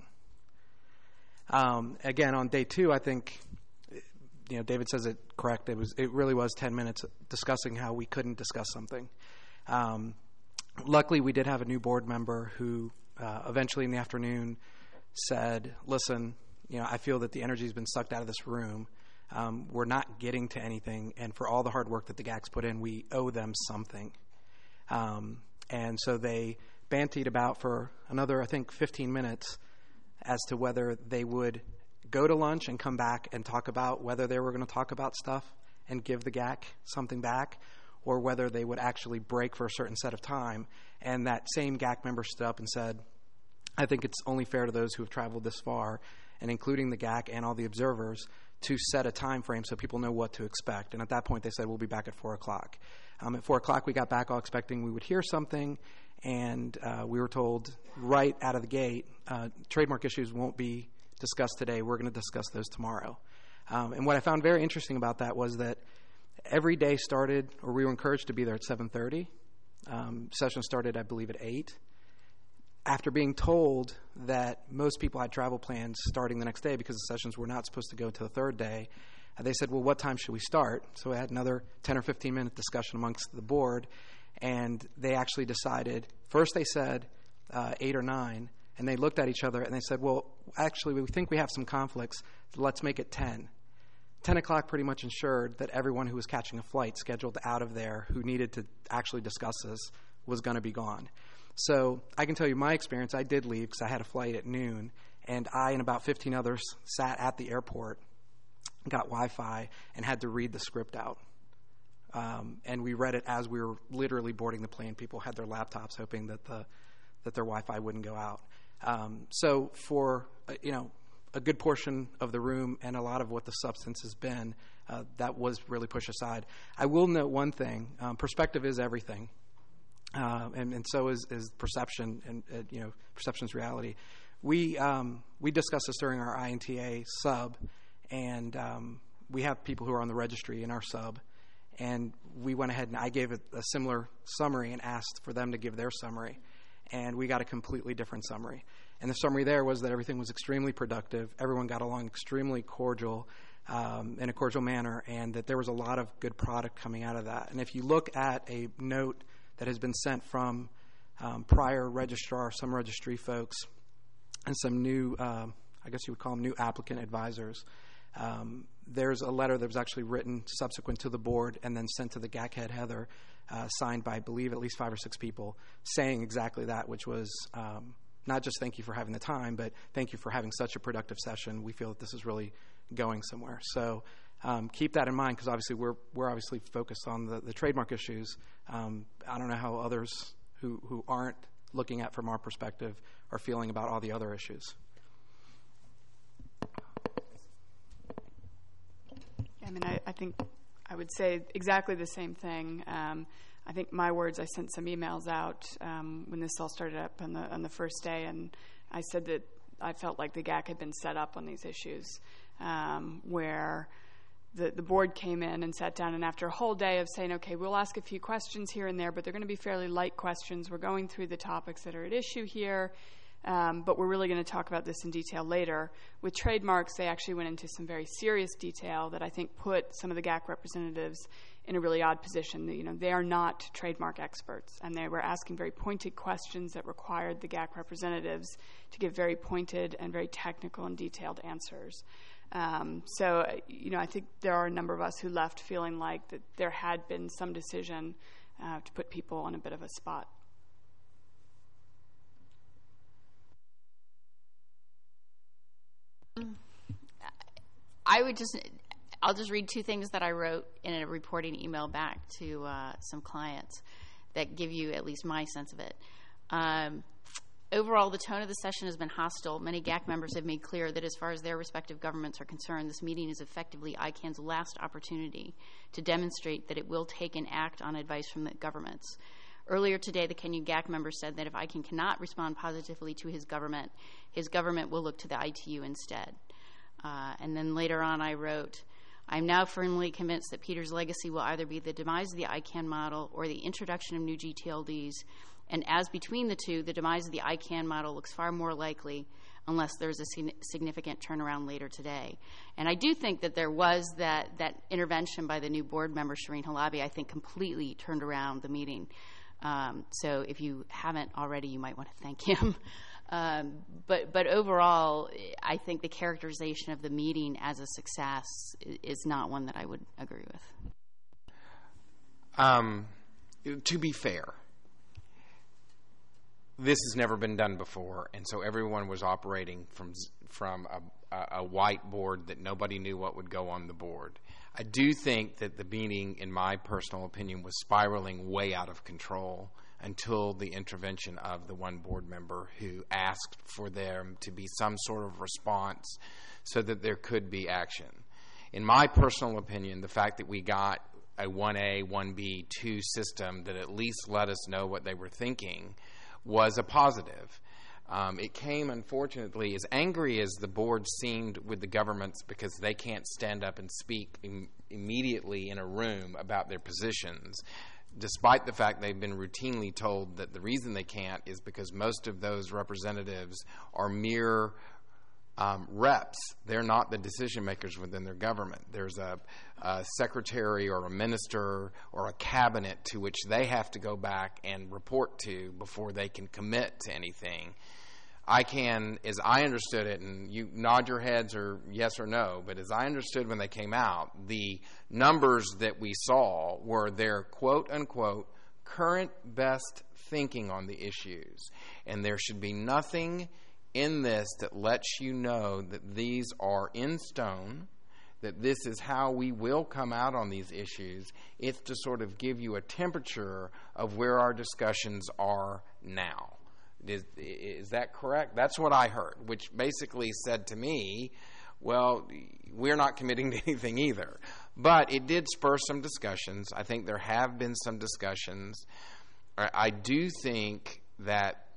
Um, again, on day two, I think, you know, David says it correct. It was, it really was ten minutes discussing how we couldn't discuss something. Um, luckily, we did have a new board member who uh, eventually in the afternoon said, listen, you know, I feel that the energy has been sucked out of this room. Um, we're not getting to anything, and for all the hard work that the G A Cs put in, we owe them something. Um, and so they bantied about for another, I think, fifteen minutes as to whether they would go to lunch and come back and talk about whether they were going to talk about stuff and give the G A C something back, or whether they would actually break for a certain set of time. And that same G A C member stood up and said, I think it's only fair to those who have traveled this far, and including the G A C and all the observers, to set a time frame so people know what to expect. And at that point, they said, we'll be back at four o'clock. Um, at four o'clock, we got back all expecting we would hear something, and uh, we were told right out of the gate, uh, trademark issues won't be discussed today. We're going to discuss those tomorrow. Um, and what I found very interesting about that was that every day started, or we were encouraged to be there at seven thirty. Um, session started, I believe, at eight. After being told that most people had travel plans starting the next day because the sessions were not supposed to go to the third day, uh, they said, well, what time should we start? So we had another ten or fifteen minute discussion amongst the board, and they actually decided, first they said uh, eight or nine, and they looked at each other and they said, well, actually, we think we have some conflicts, so let's make it ten. ten o'clock pretty much ensured that everyone who was catching a flight scheduled out of there who needed to actually discuss this was going to be gone. So I can tell you my experience. I did leave because I had a flight at noon, and I and about fifteen others sat at the airport, got Wi-Fi, and had to read the script out. Um, and we read it as we were literally boarding the plane. People had their laptops hoping that the that their Wi-Fi wouldn't go out. Um, so for uh, you know a good portion of the room and a lot of what the substance has been, uh, that was really pushed aside. I will note one thing: um, perspective is everything. Uh, and, and so is, is perception, and uh, you know, perception's reality. We um, we discussed this during our I N T A sub, and um, we have people who are on the registry in our sub, and we went ahead and I gave a, a similar summary and asked for them to give their summary, and we got a completely different summary. And the summary there was that everything was extremely productive, everyone got along extremely cordial, um, in a cordial manner, and that there was a lot of good product coming out of that. And if you look at a note that has been sent from um, prior registrar, some registry folks, and some new, uh, I guess you would call them new applicant advisors. Um, there's a letter that was actually written subsequent to the board and then sent to the G A C head, Heather, uh, signed by, I believe, at least five or six people, saying exactly that, which was um, not just thank you for having the time, but thank you for having such a productive session. We feel that this is really going somewhere. So Um, keep that in mind, because obviously we're we're obviously focused on the, the trademark issues. Um, I don't know how others who, who aren't looking at from our perspective are feeling about all the other issues. I mean, I, I think I would say exactly the same thing. Um, I think my words, I sent some emails out um, when this all started up on the on the first day, and I said that I felt like the G A C had been set up on these issues um, where The, the board came in and sat down, and after a whole day of saying, okay, we'll ask a few questions here and there, but they're going to be fairly light questions. We're going through the topics that are at issue here, um, but we're really going to talk about this in detail later. With trademarks, they actually went into some very serious detail that I think put some of the G A C representatives in a really odd position. You know, they are not trademark experts, and they were asking very pointed questions that required the G A C representatives to give very pointed and very technical and detailed answers. Um, so, you know, I think there are a number of us who left feeling like that there had been some decision uh, to put people on a bit of a spot. I would just, I'll just read two things that I wrote in a reporting email back to uh, some clients that give you at least my sense of it. Um, overall, the tone of the session has been hostile. Many G A C members have made clear that as far as their respective governments are concerned, this meeting is effectively I CAN's last opportunity to demonstrate that it will take and act on advice from the governments. Earlier today, the Kenyan G A C member said that if I CAN cannot respond positively to his government, his government will look to the I T U instead. Uh, and then later on I wrote, I'm now firmly convinced that Peter's legacy will either be the demise of the I CAN model or the introduction of new G T L Ds. And as between the two, the demise of the I CAN model looks far more likely unless there's a significant turnaround later today. And I do think that there was that, that intervention by the new board member, Shireen Halabi, I think completely turned around the meeting. Um, so if you haven't already, you might want to thank him. Um, but but overall, I think the characterization of the meeting as a success is not one that I would agree with. Um, to be fair, this has never been done before, and so everyone was operating from from a, a whiteboard that nobody knew what would go on the board. I do think that the meeting, in my personal opinion, was spiraling way out of control until the intervention of the one board member who asked for there to be some sort of response so that there could be action. In my personal opinion, the fact that we got a one A, one B, two system that at least let us know what they were thinking was a positive. Um, it came, unfortunately, as angry as the board seemed with the governments because they can't stand up and speak im- immediately in a room about their positions, despite the fact they've been routinely told that the reason they can't is because most of those representatives are mere um, reps. They're not the decision makers within their government. There's a, a secretary or a minister or a cabinet to which they have to go back and report to before they can commit to anything. I can, as I understood it, and you nod your heads or yes or no, but as I understood when they came out, the numbers that we saw were their quote-unquote current best thinking on the issues. And there should be nothing in this that lets you know that these are in stone, that this is how we will come out on these issues. It's to sort of give you a temperature of where our discussions are now. Is, is that correct? That's what I heard, which basically said to me, well, we're not committing to anything either. But it did spur some discussions. I think there have been some discussions. I, I do think that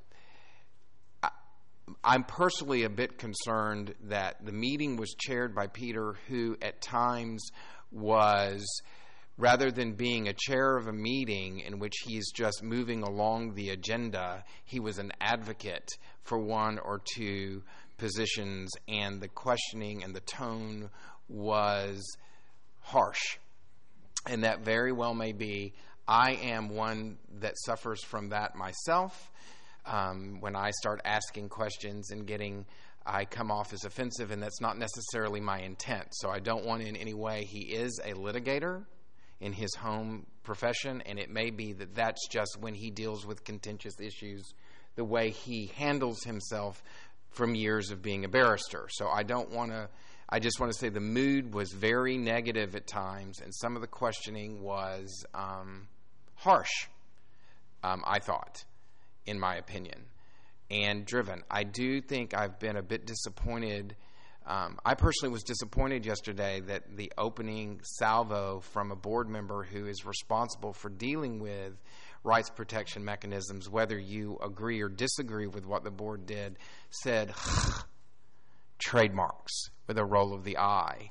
I, I'm personally a bit concerned that the meeting was chaired by Peter, who at times was, rather than being a chair of a meeting in which he's just moving along the agenda, he was an advocate for one or two positions, and the questioning and the tone was harsh. And that very well may be. I am one that suffers from that myself. Um, when I start asking questions and getting, I come off as offensive, and that's not necessarily my intent. So I don't want in any way, he is a litigator in his home profession, and it may be that that's just when he deals with contentious issues, the way he handles himself from years of being a barrister. So I don't want to, I just want to say the mood was very negative at times, and some of the questioning was um, harsh, um, I thought, in my opinion, and driven. I do think I've been a bit disappointed. Um, I personally was disappointed yesterday that the opening salvo from a board member who is responsible for dealing with rights protection mechanisms, whether you agree or disagree with what the board did, said trademarks with a roll of the eye.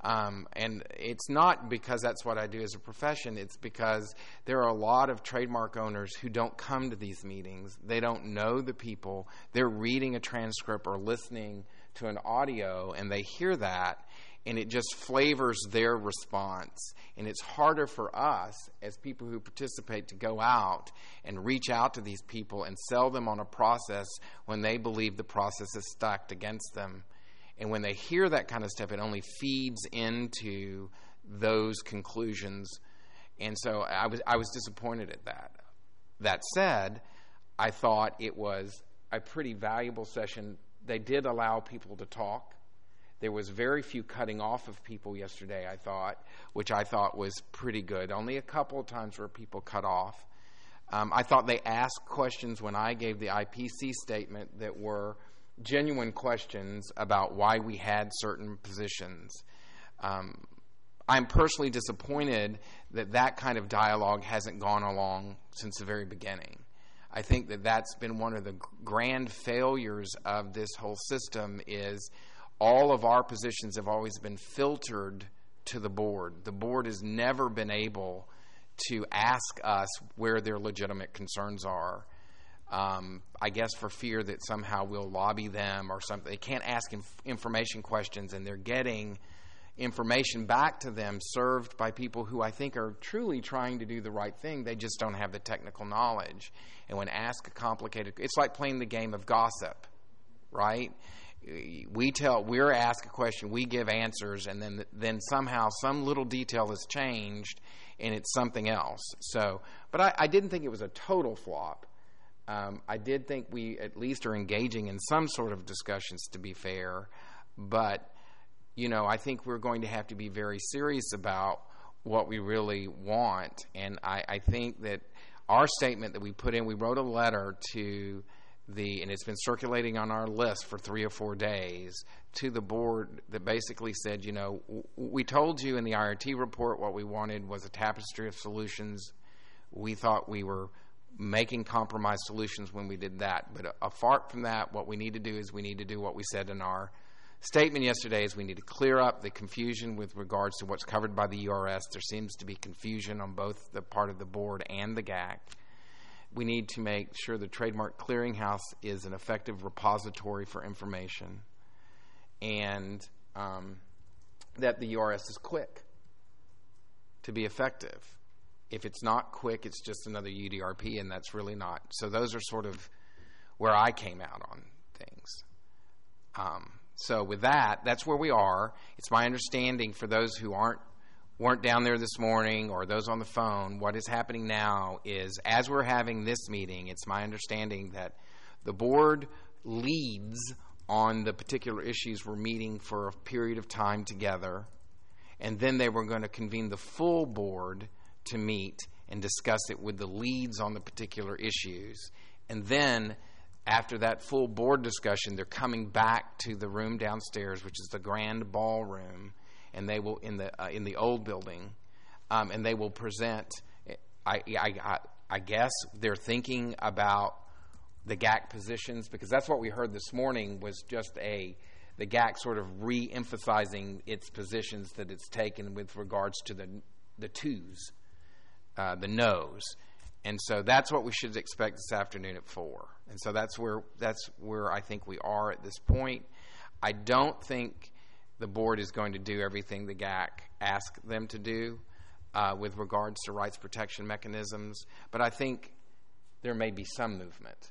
Um, and it's not because that's what I do as a profession. It's because there are a lot of trademark owners who don't come to these meetings. They don't know the people. They're reading a transcript or listening to an audio, and they hear that, and it just flavors their response. And it's harder for us as people who participate to go out and reach out to these people and sell them on a process when they believe the process is stacked against them. And when they hear that kind of stuff, it only feeds into those conclusions. And so I was I was disappointed at that. That said, I thought it was a pretty valuable session. They did allow people to talk. There was very few cutting off of people yesterday, I thought, which I thought was pretty good. Only a couple of times where people cut off. Um, I thought they asked questions when I gave the I P C statement that were genuine questions about why we had certain positions. Um, I'm personally disappointed that that kind of dialogue hasn't gone along since the very beginning. I think that that's been one of the grand failures of this whole system is all of our positions have always been filtered to the board. The board has never been able to ask us where their legitimate concerns are. Um, I guess for fear that somehow we'll lobby them or something. They can't ask inf- information questions, and they're getting information back to them served by people who I think are truly trying to do the right thing. They just don't have the technical knowledge. And when asked a complicated, it's like playing the game of gossip, right? We tell, we're asked a question, we give answers, and then then somehow some little detail is changed, and it's something else. So, but I, I didn't think it was a total flop. Um, I did think we at least are engaging in some sort of discussions, to be fair. But, you know, I think we're going to have to be very serious about what we really want. And I, I think that our statement that we put in, we wrote a letter to the, and it's been circulating on our list for three or four days, to the board that basically said, you know, w- we told you in the I R T report what we wanted was a tapestry of solutions. We thought we were making compromise solutions when we did that. But apart from that, what we need to do is we need to do what we said in our statement yesterday is we need to clear up the confusion with regards to what's covered by the U R S. There seems to be confusion on both the part of the board and the G A C. We need to make sure the Trademark Clearinghouse is an effective repository for information, and um, that the U R S is quick to be effective. If it's not quick, it's just another U D R P, and that's really not. So those are sort of where I came out on things. Um, so with that, that's where we are. It's my understanding for those who aren't weren't down there this morning or those on the phone, what is happening now is as we're having this meeting, it's my understanding that the board leads on the particular issues we're meeting for a period of time together, and then they were going to convene the full board to meet and discuss it with the leads on the particular issues. And then after that full board discussion, they're coming back to the room downstairs, which is the grand ballroom, and they will in the uh, in the old building, um, and they will present. I, I I guess they're thinking about the G A C positions, because that's what we heard this morning was just a the G A C sort of re-emphasizing its positions that it's taken with regards to the the twos, uh, the no's. And so that's what we should expect this afternoon at four. And so that's where that's where I think we are at this point. I don't think the board is going to do everything the G A C asked them to do uh, with regards to rights protection mechanisms, but I think there may be some movement.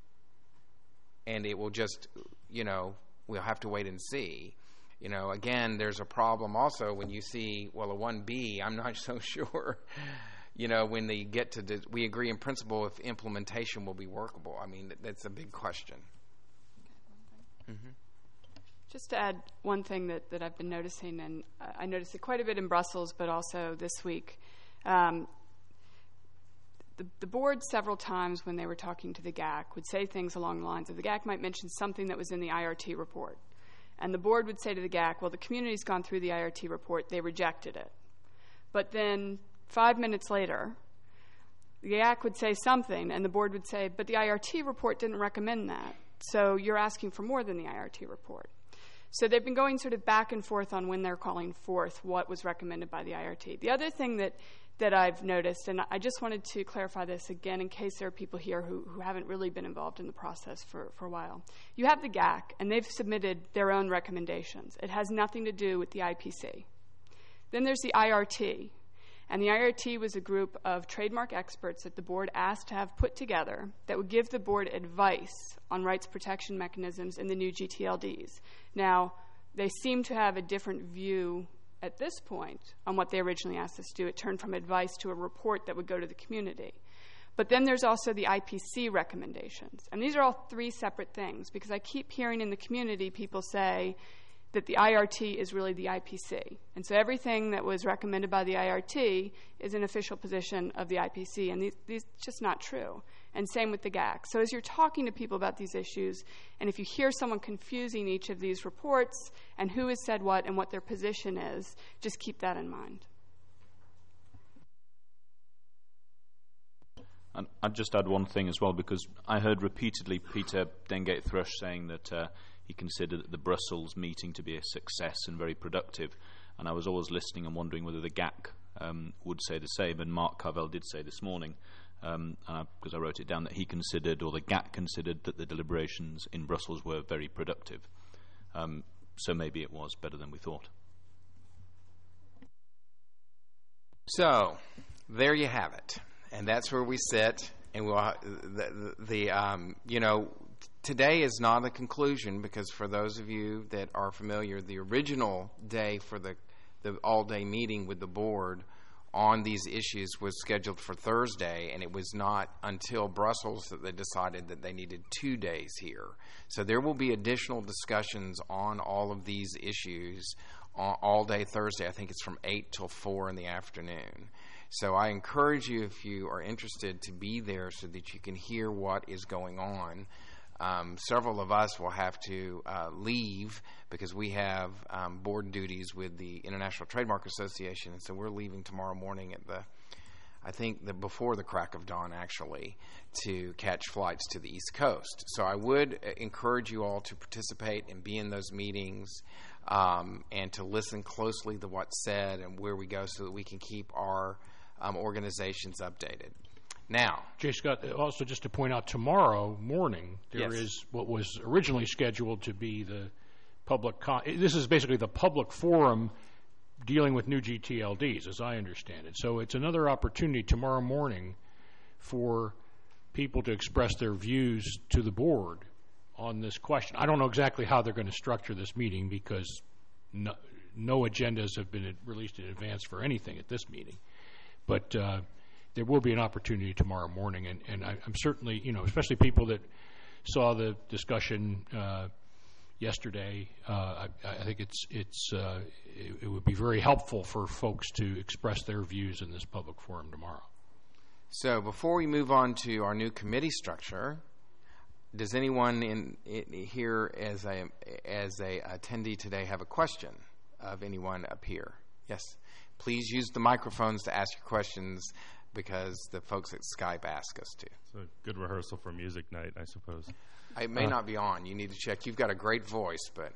And it will just, you know, we'll have to wait and see. You know, again, there's a problem also when you see, well, a one B, I'm not so sure. You know, when they get to, the, we agree in principle if implementation will be workable. I mean, that's a big question. Mm-hmm. Just to add one thing that, that I've been noticing, and I noticed it quite a bit in Brussels, but also this week. Um, the, the board several times when they were talking to the G A C would say things along the lines of the G A C might mention something that was in the I R T report. And the board would say to the G A C, well, the community's gone through the I R T report, they rejected it. But then five minutes later, the G A C would say something, and the board would say, but the I R T report didn't recommend that. So you're asking for more than the I R T report. So they've been going sort of back and forth on when they're calling forth what was recommended by the I R T. The other thing that, that I've noticed, and I just wanted to clarify this again in case there are people here who, who haven't really been involved in the process for, for a while. You have the G A C, and they've submitted their own recommendations. It has nothing to do with the I P C. Then there's the I R T. And the I R T was a group of trademark experts that the board asked to have put together that would give the board advice on rights protection mechanisms in the new G T L Ds. Now, they seem to have a different view at this point on what they originally asked us to do. It turned from advice to a report that would go to the community. But then there's also the I P C recommendations. And these are all three separate things, because I keep hearing in the community people say that the I R T is really the I P C. And so everything that was recommended by the I R T is an official position of the I P C, and these, these just not true. And same with the G A C. So as you're talking to people about these issues, and if you hear someone confusing each of these reports and who has said what and what their position is, just keep that in mind. And I'd just add one thing as well, because I heard repeatedly Peter Dengate-Thrush saying that uh, he considered the Brussels meeting to be a success and very productive. And I was always listening and wondering whether the G A C um, would say the same. And Mark Carvell did say this morning, um, uh, because I wrote it down, that he considered, or the G A C considered, that the deliberations in Brussels were very productive. Um, so maybe it was better than we thought. So, there you have it. And that's where we sit. And we'll, the, the, the um, you know, today is not a conclusion, because for those of you that are familiar, the original day for the, the all-day meeting with the board on these issues was scheduled for Thursday, and it was not until Brussels that they decided that they needed two days here. So there will be additional discussions on all of these issues all day Thursday. I think it's from eight till four in the afternoon. So I encourage you, if you are interested, to be there so that you can hear what is going on. Um, several of us will have to uh, leave because we have um, board duties with the International Trademark Association, and so we're leaving tomorrow morning at the, I think, the before the crack of dawn, actually, to catch flights to the East Coast. So I would encourage you all to participate and be in those meetings, um, and to listen closely to what's said and where we go, so that we can keep our um, organizations updated. Now, J. Scott, also just to point out, tomorrow morning there Yes. is what was originally scheduled to be the public. Con- this is basically the public forum dealing with new G T L Ds, as I understand it. So it's another opportunity tomorrow morning for people to express their views to the board on this question. I don't know exactly how they're going to structure this meeting, because no, no agendas have been released in advance for anything at this meeting. But uh, there will be an opportunity tomorrow morning, and, and I, I'm certainly, you know, especially people that saw the discussion uh, yesterday, uh, I, I think it's it's uh, it, it would be very helpful for folks to express their views in this public forum tomorrow. So before we move on to our new committee structure, does anyone in, in here as a as a attendee today have a question of anyone up here? Yes. Please use the microphones to ask your questions, because the folks at Skype ask us to. It's a good rehearsal for music night, I suppose. It may uh, not be on. You need to check. You've got a great voice, but...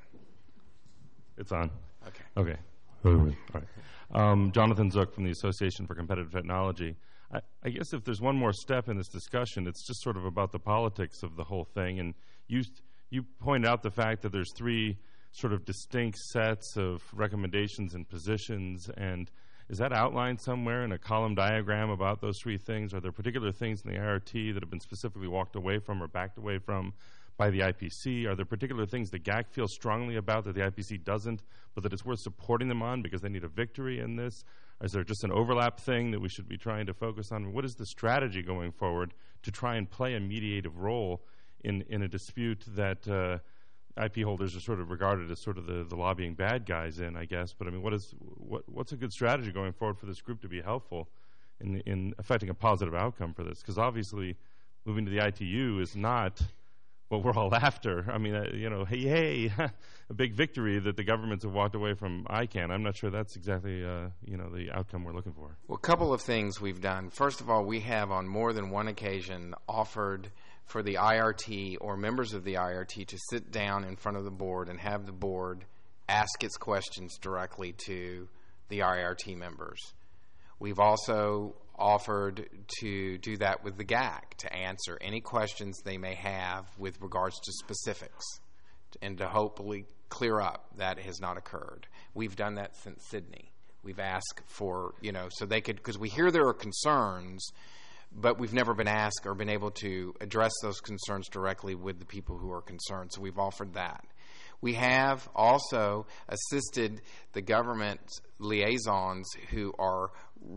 It's on. Okay. Okay. All right. Um, Jonathan Zook from the Association for Competitive Technology. I, I guess if there's one more step in this discussion, it's just sort of about the politics of the whole thing. And you, you pointed out the fact that there's three sort of distinct sets of recommendations and positions, and is that outlined somewhere in a column diagram about those three things? Are there particular things in the I R T that have been specifically walked away from or backed away from by the I P C? Are there particular things the G A C feels strongly about that the I P C doesn't, but that it's worth supporting them on because they need a victory in this? Is there just an overlap thing that we should be trying to focus on? What is the strategy going forward to try and play a mediative role in, in a dispute that uh, I P holders are sort of regarded as sort of the, the lobbying bad guys in, I guess? But I mean, what is what what's a good strategy going forward for this group to be helpful in in affecting a positive outcome for this? Because obviously, moving to the I T U is not what we're all after. I mean, uh, you know, hey, hey, a big victory that the governments have walked away from I CANN. I'm not sure that's exactly, uh, you know, the outcome we're looking for. Well, a couple of things we've done. First of all, we have on more than one occasion offered for the I R T or members of the I R T to sit down in front of the board and have the board ask its questions directly to the I R T members. We've also offered to do that with the G A C, to answer any questions they may have with regards to specifics and to hopefully clear up. That has not occurred. We've done that since Sydney. We've asked for, you know, so they could, because we hear there are concerns, but we've never been asked or been able to address those concerns directly with the people who are concerned. So we've offered that. We have also assisted the government liaisons who are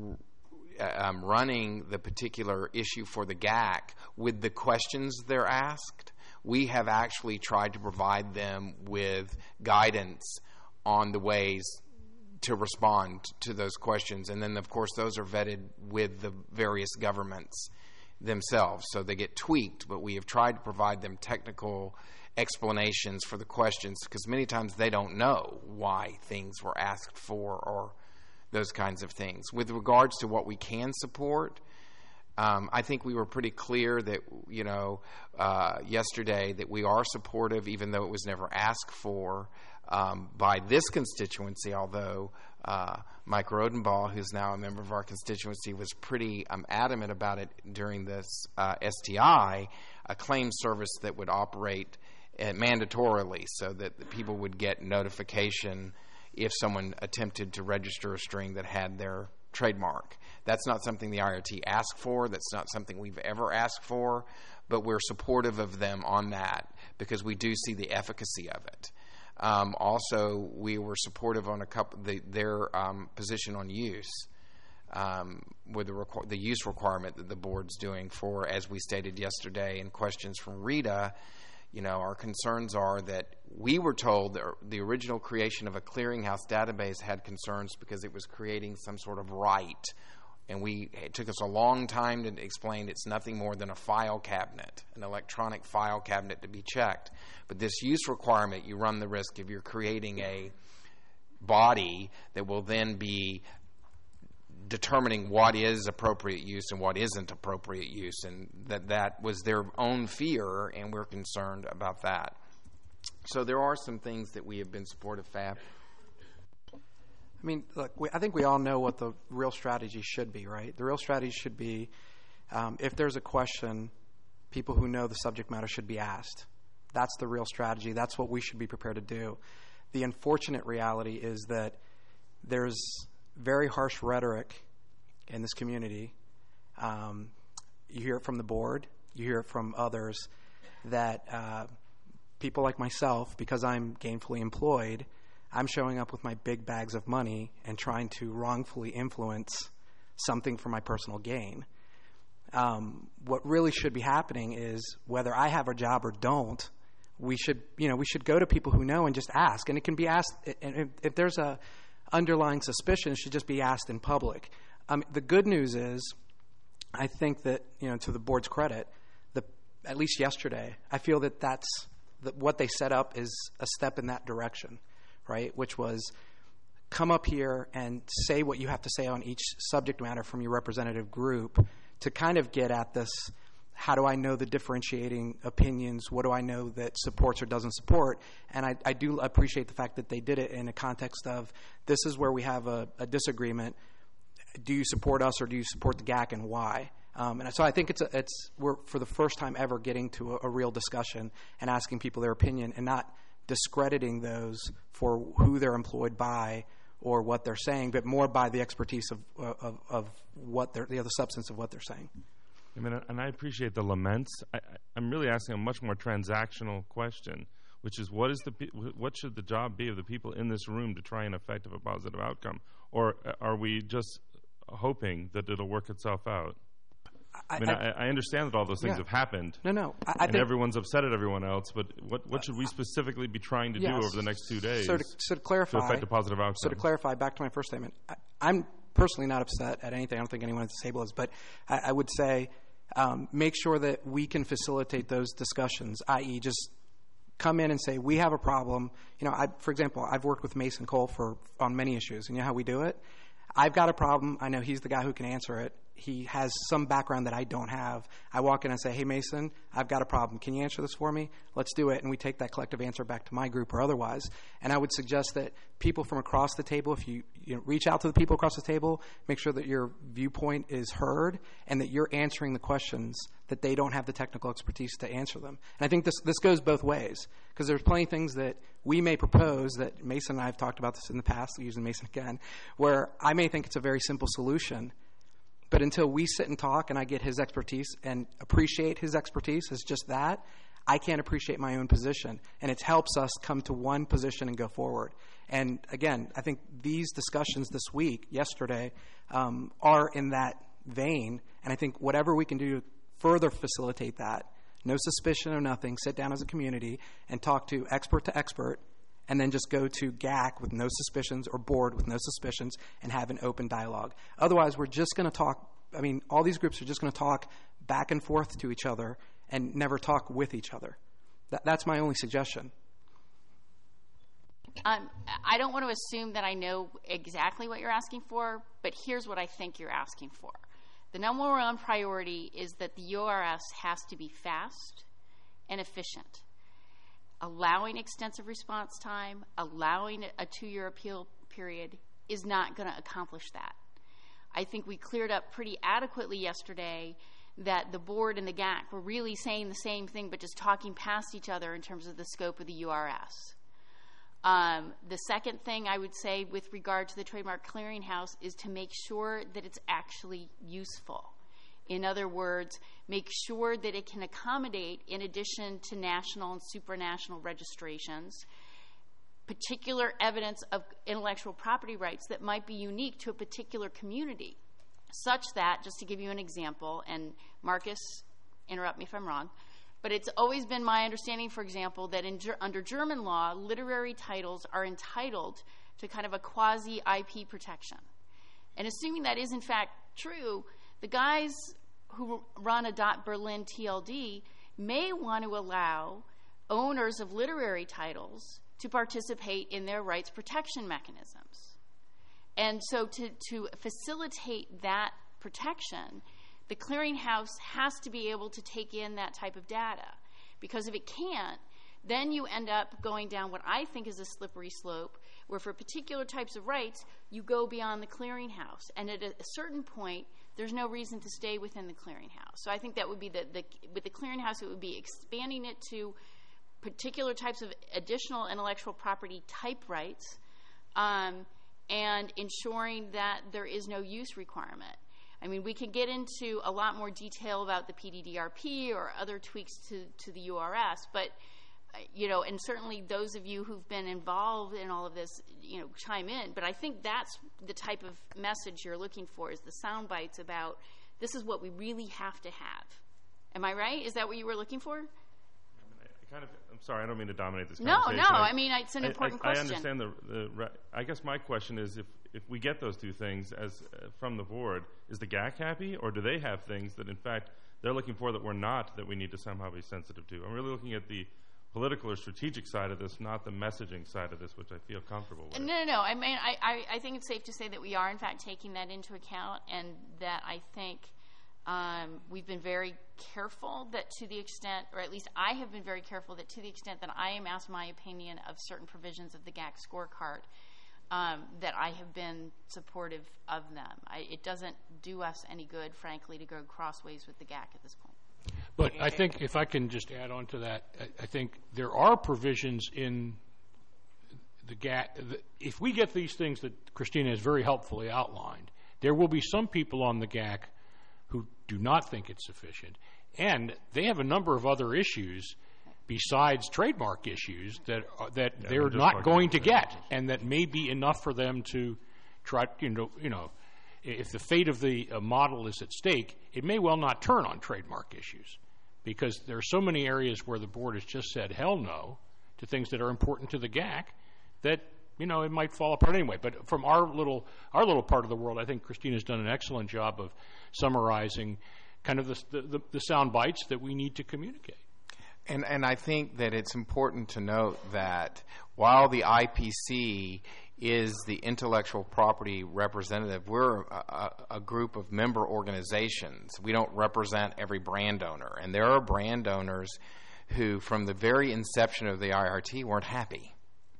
um, running the particular issue for the G A C with the questions they're asked. We have actually tried to provide them with guidance on the ways to respond to those questions. And then, of course, those are vetted with the various governments themselves. So they get tweaked, but we have tried to provide them technical explanations for the questions, because many times they don't know why things were asked for or those kinds of things. With regards to what we can support, um, I think we were pretty clear that, you know, uh, yesterday that we are supportive, even though it was never asked for um, by this constituency, although uh, Mike Rodenbaugh, who's now a member of our constituency, was pretty um, adamant about it during this uh, S T I, a claim service that would operate uh, mandatorily so that the people would get notification if someone attempted to register a string that had their trademark. That's not something the I R T asked for. That's not something we've ever asked for, but we're supportive of them on that because we do see the efficacy of it. Um, also, we were supportive on a couple the, their um, position on use um, with the, requ- the use requirement that the board's doing for, as we stated yesterday in questions from Rita. You know, our concerns are that we were told that the original creation of a clearinghouse database had concerns because it was creating some sort of right. And we it took us a long time to explain it's nothing more than a file cabinet, an electronic file cabinet to be checked. But this use requirement, you run the risk if you're creating a body that will then be determining what is appropriate use and what isn't appropriate use, and that that was their own fear, and we're concerned about that. So there are some things that we have been supportive, Fab. I mean, look, we, I think we all know what the real strategy should be, right? The real strategy should be, um, if there's a question, people who know the subject matter should be asked. That's the real strategy. That's what we should be prepared to do. The unfortunate reality is that there's very harsh rhetoric in this community. Um, you hear it from the board. You hear it from others that uh, people like myself, because I'm gainfully employed, I'm showing up with my big bags of money and trying to wrongfully influence something for my personal gain. Um, what really should be happening is, whether I have a job or don't, we should, you know, we should go to people who know and just ask. And it can be asked, and if, if there's a underlying suspicion, it should just be asked in public. Um, the good news is, I think that, you know, to the board's credit, the, at least yesterday, I feel that that's that what they set up is a step in that direction, right? Which was, come up here and say what you have to say on each subject matter from your representative group to kind of get at this, how do I know the differentiating opinions? What do I know that supports or doesn't support? And I, I do appreciate the fact that they did it in a context of, this is where we have a, a disagreement. Do you support us or do you support the G A C, and why? Um, and so I think it's a, it's we're for the first time ever getting to a, a real discussion and asking people their opinion and not discrediting those for who they're employed by or what they're saying, but more by the expertise of of, of what they're, you know, the substance of what they're saying. I mean, and I appreciate the laments. I, I'm really asking a much more transactional question, which is, what is the what should the job be of the people in this room to try and effect a positive outcome, or are we just hoping that it'll work itself out? I, I mean, I, I understand that all those things yeah. have happened. No, no, I, I and think everyone's upset at everyone else. But what what should we specifically be trying to yes. do over the next two days so to, so to clarify, to effect a positive outcome? So to clarify, back to my first statement, I, I'm personally not upset at anything. I don't think anyone at this table is. But I, I would say, um, make sure that we can facilitate those discussions, that is just come in and say, we have a problem. You know, I, for example, I've worked with Mason Cole for on many issues, and you know how we do it? I've got a problem. I know he's the guy who can answer it. He has some background that I don't have. I walk in and say, hey, Mason, I've got a problem. Can you answer this for me? Let's do it. And we take that collective answer back to my group or otherwise. And I would suggest that people from across the table, if you, you know, reach out to the people across the table, make sure that your viewpoint is heard and that you're answering the questions that they don't have the technical expertise to answer them. And I think this, this goes both ways, because there's plenty of things that we may propose that Mason and I have talked about this in the past, using Mason again, where I may think it's a very simple solution. But until we sit and talk and I get his expertise and appreciate his expertise as just that, I can't appreciate my own position. And it helps us come to one position and go forward. And again, I think these discussions this week, yesterday, um, are in that vein. And I think whatever we can do to further facilitate that, no suspicion or nothing, sit down as a community and talk to expert to expert, and then just go to G A C with no suspicions or board with no suspicions and have an open dialogue. Otherwise, we're just going to talk, I mean, all these groups are just going to talk back and forth to each other and never talk with each other. That, that's my only suggestion. Um, I don't want to assume that I know exactly what you're asking for, but here's what I think you're asking for. The number one priority is that the U R S has to be fast and efficient. Allowing extensive response time, allowing a two-year appeal period is not going to accomplish that. I think we cleared up pretty adequately yesterday that the board and the G A C were really saying the same thing but just talking past each other in terms of the scope of the U R S. Um, the second thing I would say with regard to the Trademark Clearinghouse is to make sure that it's actually useful. In other words, make sure that it can accommodate, in addition to national and supranational registrations, particular evidence of intellectual property rights that might be unique to a particular community, such that, just to give you an example, and Marcus, interrupt me if I'm wrong, but it's always been my understanding, for example, that in, under German law, literary titles are entitled to kind of a quasi-I P protection. And assuming that is in fact true, the guys who run a .Berlin T L D may want to allow owners of literary titles to participate in their rights protection mechanisms. And so to, to facilitate that protection, the clearinghouse has to be able to take in that type of data. Because if it can't, then you end up going down what I think is a slippery slope, where for particular types of rights, you go beyond the clearinghouse. And at a certain point, there's no reason to stay within the clearinghouse. So I think that would be the, the with the clearinghouse, it would be expanding it to particular types of additional intellectual property type rights, um, and ensuring that there is no use requirement. I mean, we can get into a lot more detail about the P D D R P or other tweaks to, to the U R S, but you know, and certainly those of you who've been involved in all of this, you know, chime in. But I think that's the type of message you're looking for, is the sound bites about this is what we really have to have. Am I right? Is that what you were looking for? I mean, I kind of, I'm sorry, I don't mean to dominate this No, conversation. no, I, I mean, it's an I, important I, I question. understand the, the, I guess my question is, if, if we get those two things as uh, from the board, is the G A C happy, or do they have things that, in fact, they're looking for that we're not, that we need to somehow be sensitive to? I'm really looking at the political or strategic side of this, not the messaging side of this, which I feel comfortable with. No, no, no. I mean, I, I, I think it's safe to say that we are, in fact, taking that into account, and that I think um, we've been very careful that to the extent, or at least I have been very careful that to the extent that I am asked my opinion of certain provisions of the G A C scorecard, um, that I have been supportive of them. I, it doesn't do us any good, frankly, to go crossways with the G A C at this point. But I think if I can just add on to that, I, I think there are provisions in the G A C. The, if we get these things that Christina has very helpfully outlined, there will be some people on the G A C who do not think it's sufficient. And they have a number of other issues besides trademark issues that uh, that yeah, they're not going to get, and that may be enough for them to try, you know, you know, if the fate of the uh, model is at stake, it may well not turn on trademark issues, because there are so many areas where the board has just said hell no to things that are important to the G A C that, you know, it might fall apart anyway. But from our little our little part of the world, I think Christina's done an excellent job of summarizing kind of the, the, the sound bites that we need to communicate. And, and I think that it's important to note that while the I P C is the intellectual property representative, we're a, a group of member organizations. We don't represent every brand owner. And there are brand owners who, from the very inception of the I R T, weren't happy.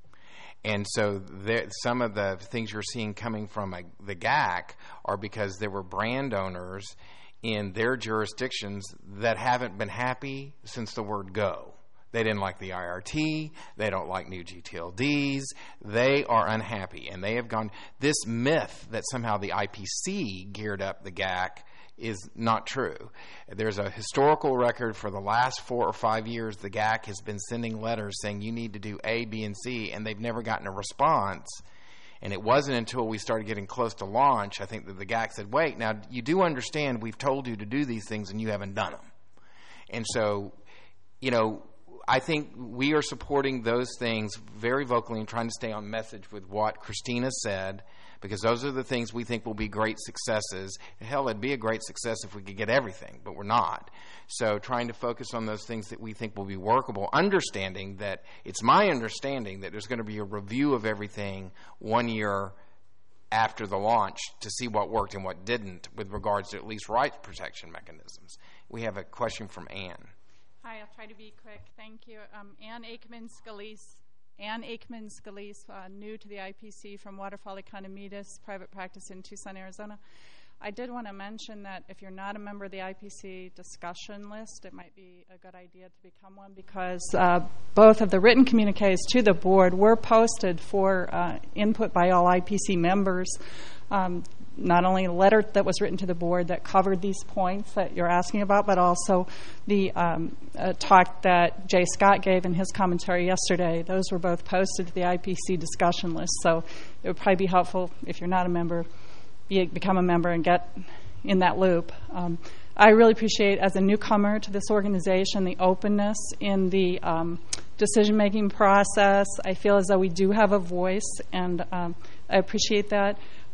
And so there, some of the things you're seeing coming from a, the G A C are because there were brand owners in their jurisdictions that haven't been happy since the word go. They didn't like the I R T. They don't like new G T L Ds. They are unhappy. And they have gone, this myth that somehow the I P C geared up the G A C is not true. There's a historical record for the last four or five years. The G A C has been sending letters saying you need to do A, B, and C, and they've never gotten a response. And it wasn't until we started getting close to launch, I think, that the G A C said, wait, now you do understand we've told you to do these things and you haven't done them. And so, you know, I think we are supporting those things very vocally and trying to stay on message with what Christina said, because those are the things we think will be great successes. Hell, it'd be a great success if we could get everything, but we're not. So trying to focus on those things that we think will be workable, understanding that it's my understanding that there's going to be a review of everything one year after the launch to see what worked and what didn't with regards to at least rights protection mechanisms. We have a question from Ann. Hi, I'll try to be quick. Thank you. Um, Ann Aikman-Scalise. Ann Aikman-Scalise, uh, new to the I P C from Waterfall Economides, private practice in Tucson, Arizona. I did want to mention that if you're not a member of the I P C discussion list, it might be a good idea to become one, because uh, both of the written communiques to the board were posted for uh, input by all I P C members. Um, not only a letter that was written to the board that covered these points that you're asking about, but also the um, uh, talk that Jay Scott gave in his commentary yesterday. Those were both posted to the I P C discussion list. So it would probably be helpful, if you're not a member, be, become a member and get in that loop. Um, I really appreciate, as a newcomer to this organization, the openness in the um, decision-making process. I feel as though we do have a voice, and um, I appreciate that.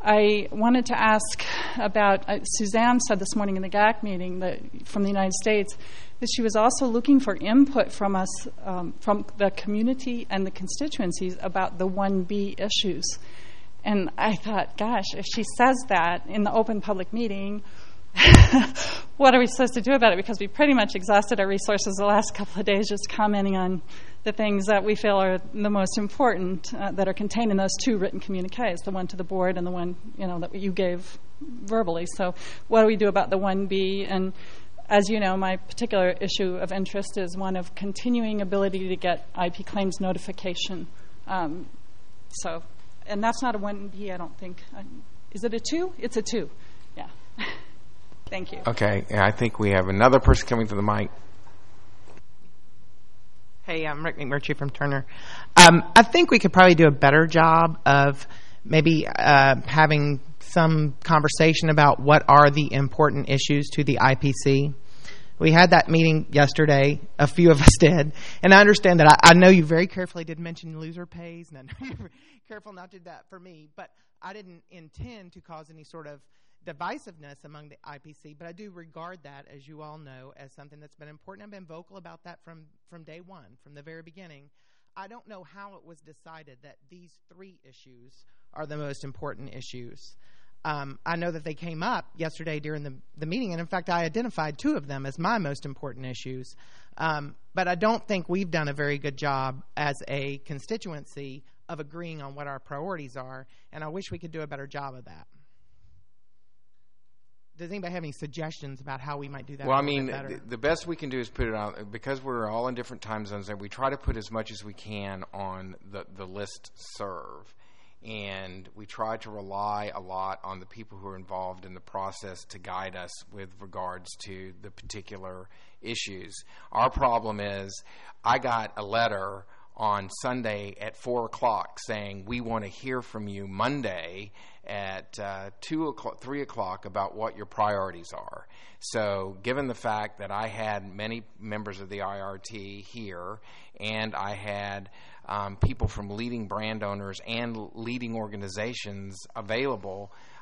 I wanted to ask about, uh, Suzanne said this morning in the G A C meeting that, from the United States, that she was also looking for input from us, um, from the community and the constituencies about the one B issues. And I thought, gosh, if she says that in the open public meeting, what are we supposed to do about it? Because we pretty much exhausted our resources the last couple of days just commenting on the things that we feel are the most important uh, that are contained in those two written communiques, the one to the board and the one, you know, that you gave verbally. So what do we do about the one B? And as you know, my particular issue of interest is one of continuing ability to get I P claims notification. Um, so, and that's not a one B, I don't think. Um, is it a two? It's a two. Yeah. Thank you. Okay, I think we have another person coming to the mic. Hey, I'm Rick McMurtry from Turner. Um, I think we could probably do a better job of maybe uh, having some conversation about what are the important issues to the I P C. We had that meeting yesterday. A few of us did. And I understand that I, I know you very carefully did mention loser pays, and I know you were careful not to do that for me, but I didn't intend to cause any sort of divisiveness among the I P C, but I do regard that, as you all know, as something that's been important. I've been vocal about that from, from day one, from the very beginning. I don't know how it was decided that these three issues are the most important issues. Um, I know that they came up yesterday during the, the meeting, and in fact, I identified two of them as my most important issues. Um, but I don't think we've done a very good job as a constituency of agreeing on what our priorities are, and I wish we could do a better job of that. Does anybody have any suggestions about how we might do that? Well, I mean, the, the best we can do is put it on, because we're all in different time zones, and we try to put as much as we can on the, the list serve. And we try to rely a lot on the people who are involved in the process to guide us with regards to the particular issues. Our problem is, I got a letter on Sunday at four o'clock saying we want to hear from you Monday at uh, two o'clock, three o'clock about what your priorities are. So given the fact that I had many members of the I R T here, and I had um, people from leading brand owners and leading organizations available,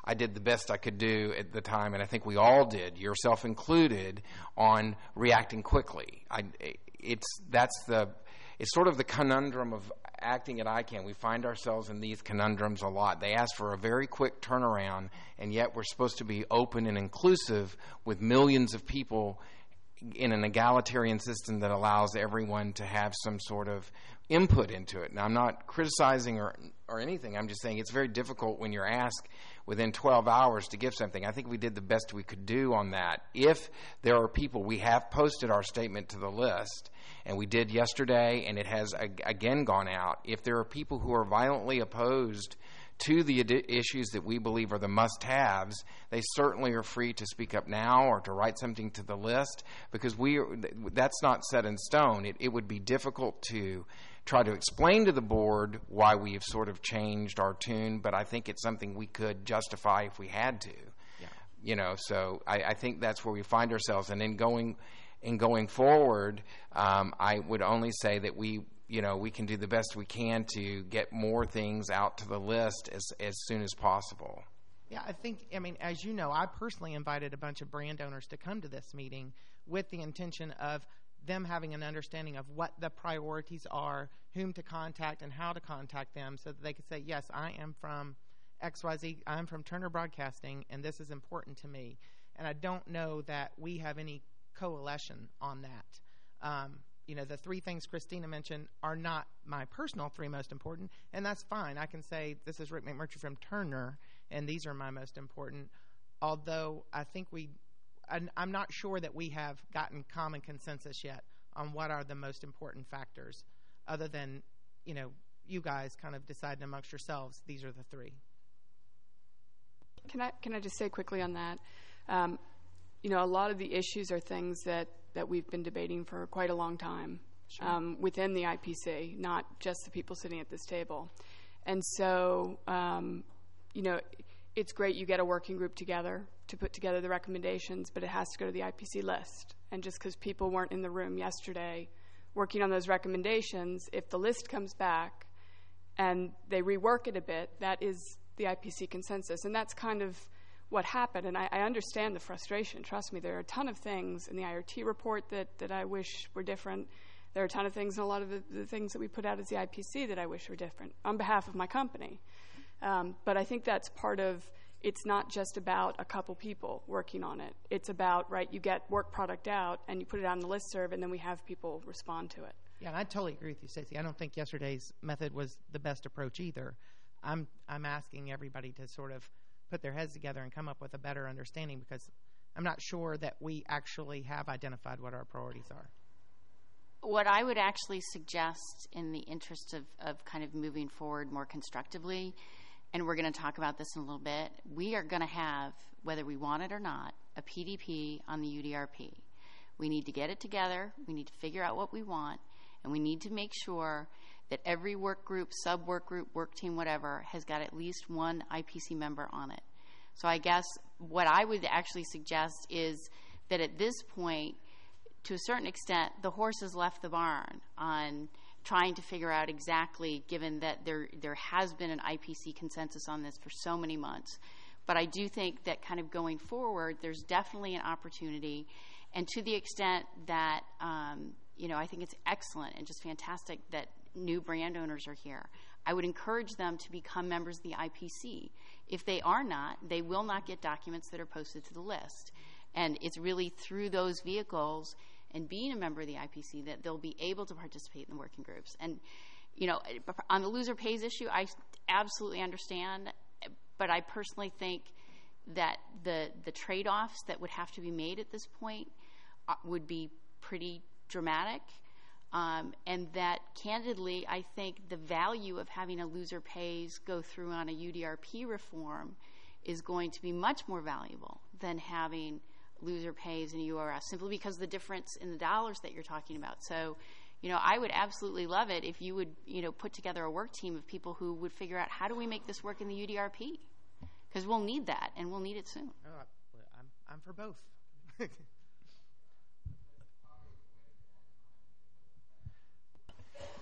I did the best I could do at the time, and I think we all did, yourself included, on reacting quickly. I, it's that's the it's sort of the conundrum of acting at I CANN. We find ourselves in these conundrums a lot. They ask for a very quick turnaround, and yet we're supposed to be open and inclusive with millions of people in an egalitarian system that allows everyone to have some sort of input into it. Now, I'm not criticizing or or anything. I'm just saying it's very difficult when you're asked within twelve hours to give something. I think we did the best we could do on that. If there are people, we have posted our statement to the list, and we did yesterday, and it has again gone out. If there are people who are violently opposed to the adi- issues that we believe are the must-haves, they certainly are free to speak up now or to write something to the list, because we are, that's not set in stone. It, it would be difficult to try to explain to the board why we have sort of changed our tune, but I think it's something we could justify if we had to. Yeah. You know, so I, I think that's where we find ourselves. And in going, in going forward, um, I would only say that we you know, we can do the best we can to get more things out to the list as as soon as possible. Yeah, I think, I mean, as you know, I personally invited a bunch of brand owners to come to this meeting with the intention of them having an understanding of what the priorities are, whom to contact, and how to contact them, so that they could say, yes, I am from X Y Z, I'm from Turner Broadcasting, and this is important to me. And I don't know that we have any coalition on that. Um, You know, the three things Christina mentioned are not my personal three most important, and that's fine. I can say, this is Rick McMurtry from Turner, and these are my most important, although I think we, I'm not sure that we have gotten common consensus yet on what are the most important factors, other than, you know, you guys kind of deciding amongst yourselves, these are the three. Can I, can I just say quickly on that? Um, you know, a lot of the issues are things that that we've been debating for quite a long time. Sure. um, within the I P C, not just the people sitting at this table. And so, um, you know, it's great you get a working group together to put together the recommendations, but it has to go to the I P C list. And just because people weren't in the room yesterday working on those recommendations, if the list comes back and they rework it a bit, that is the I P C consensus. And that's kind of what happened, and I, I understand the frustration. Trust me, there are a ton of things in the I R T report that, that I wish were different. There are a ton of things in a lot of the, the things that we put out as the I P C that I wish were different on behalf of my company. Um, but I think that's part of, it's not just about a couple people working on it. It's about, right, you get work product out and you put it on the listserv, and then we have people respond to it. Yeah, and I totally agree with you, Stacey. I don't think yesterday's method was the best approach either. I'm I'm asking everybody to sort of put their heads together and come up with a better understanding, because I'm not sure that we actually have identified what our priorities are. What I would actually suggest, in the interest of, of kind of moving forward more constructively, and we're going to talk about this in a little bit, we are going to have, whether we want it or not, a P D P on the U D R P. We need to get it together, we need to figure out what we want, and we need to make sure that every work group, sub-work group, work team, whatever, has got at least one I P C member on it. So I guess what I would actually suggest is that at this point, to a certain extent, the horse has left the barn on trying to figure out exactly, given that there there has been an I P C consensus on this for so many months. But I do think that kind of going forward, there's definitely an opportunity. And to the extent that, um, you know, I think it's excellent and just fantastic that new brand owners are here. I would encourage them to become members of the I P C. If they are not, they will not get documents that are posted to the list. And it's really through those vehicles and being a member of the I P C that they'll be able to participate in the working groups. And, you know, on the loser pays issue, I absolutely understand, but I personally think that the the trade-offs that would have to be made at this point would be pretty dramatic. Um, and that, candidly, I think the value of having a loser pays go through on a U D R P reform is going to be much more valuable than having loser pays and U R S, simply because of the difference in the dollars that you're talking about. So, you know, I would absolutely love it if you would, you know, put together a work team of people who would figure out, how do we make this work in the U D R P? Because we'll need that, and we'll need it soon. Oh, I'm, I'm for both.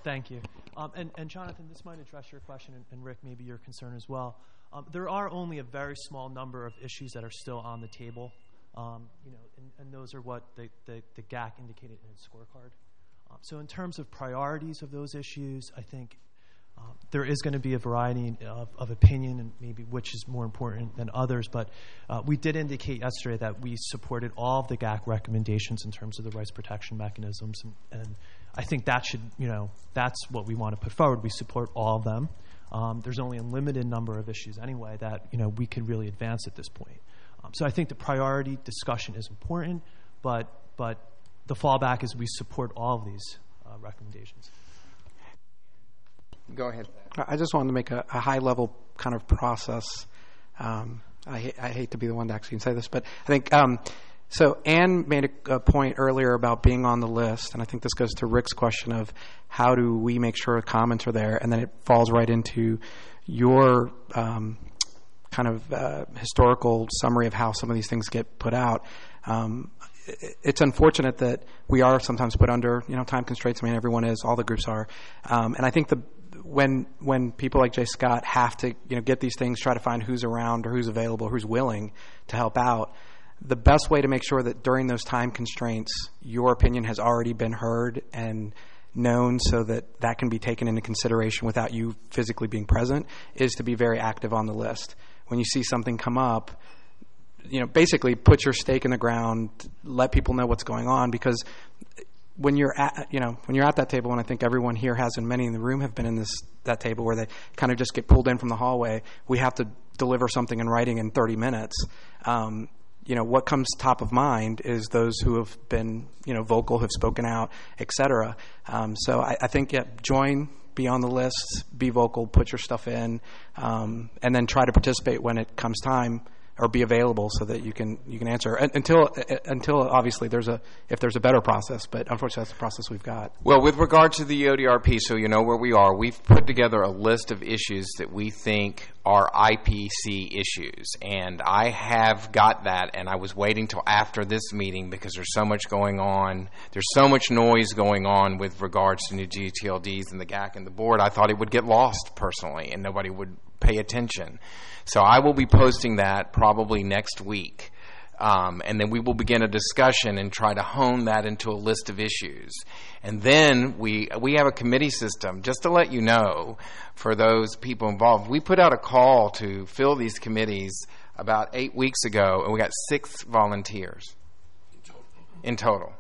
Thank you. Um, and, and Jonathan, this might address your question, and, and Rick, maybe your concern as well. Um, there are only a very small number of issues that are still on the table, um, you know, and, and those are what the, the, the G A C indicated in its scorecard. Um, so in terms of priorities of those issues, I think uh, there is going to be a variety of, of opinion and maybe which is more important than others, but uh, we did indicate yesterday that we supported all of the G A C recommendations in terms of the rights protection mechanisms, and, and I think that should, you know, that's what we want to put forward. We support all of them. Um, there's only a limited number of issues anyway that, you know, we can really advance at this point. Um, so I think the priority discussion is important, but but the fallback is we support all of these uh, recommendations. Go ahead. I just wanted to make a, a high-level kind of process. Um, I, ha- I hate to be the one to actually say this, but I think um, so. Anne made a, a point earlier about being on the list, and I think this goes to Rick's question of how do we make sure comments are there, and then it falls right into your um, kind of uh, historical summary of how some of these things get put out. Um, it's unfortunate that we are sometimes put under, you know, time constraints. I mean, everyone is, all the groups are, um, and I think the when when people like Jay Scott have to, you know, get these things, try to find who's around or who's available, who's willing to help out. The best way to make sure that during those time constraints, your opinion has already been heard and known, so that that can be taken into consideration without you physically being present, is to be very active on the list. When you see something come up, you know, basically put your stake in the ground, let people know what's going on, because when you're at, you know, when you're at that table, and I think everyone here has, and many in the room have been in this, that table where they kind of just get pulled in from the hallway, we have to deliver something in writing in thirty minutes. Um, you know, what comes top of mind is those who have been, you know, vocal, have spoken out, et cetera. Um, so I, I think, yeah, join, be on the list, be vocal, put your stuff in, um, and then try to participate when it comes time, or be available so that you can you can answer until until obviously there's a if there's a better process, but unfortunately that's the process we've got. Well, with regard to the O D R P, so you know where we are, we've put together a list of issues that we think are I P C issues, and I have got that, and I was waiting till after this meeting because there's so much going on. There's so much noise going on with regards to new G T L Ds and the G A C and the board. I thought it would get lost personally, and nobody would pay attention. So I will be posting that probably next week. Um, and then we will begin a discussion and try to hone that into a list of issues. And then we we have a committee system, just to let you know, for those people involved. We put out a call to fill these committees about eight weeks ago, and we got six volunteers in total.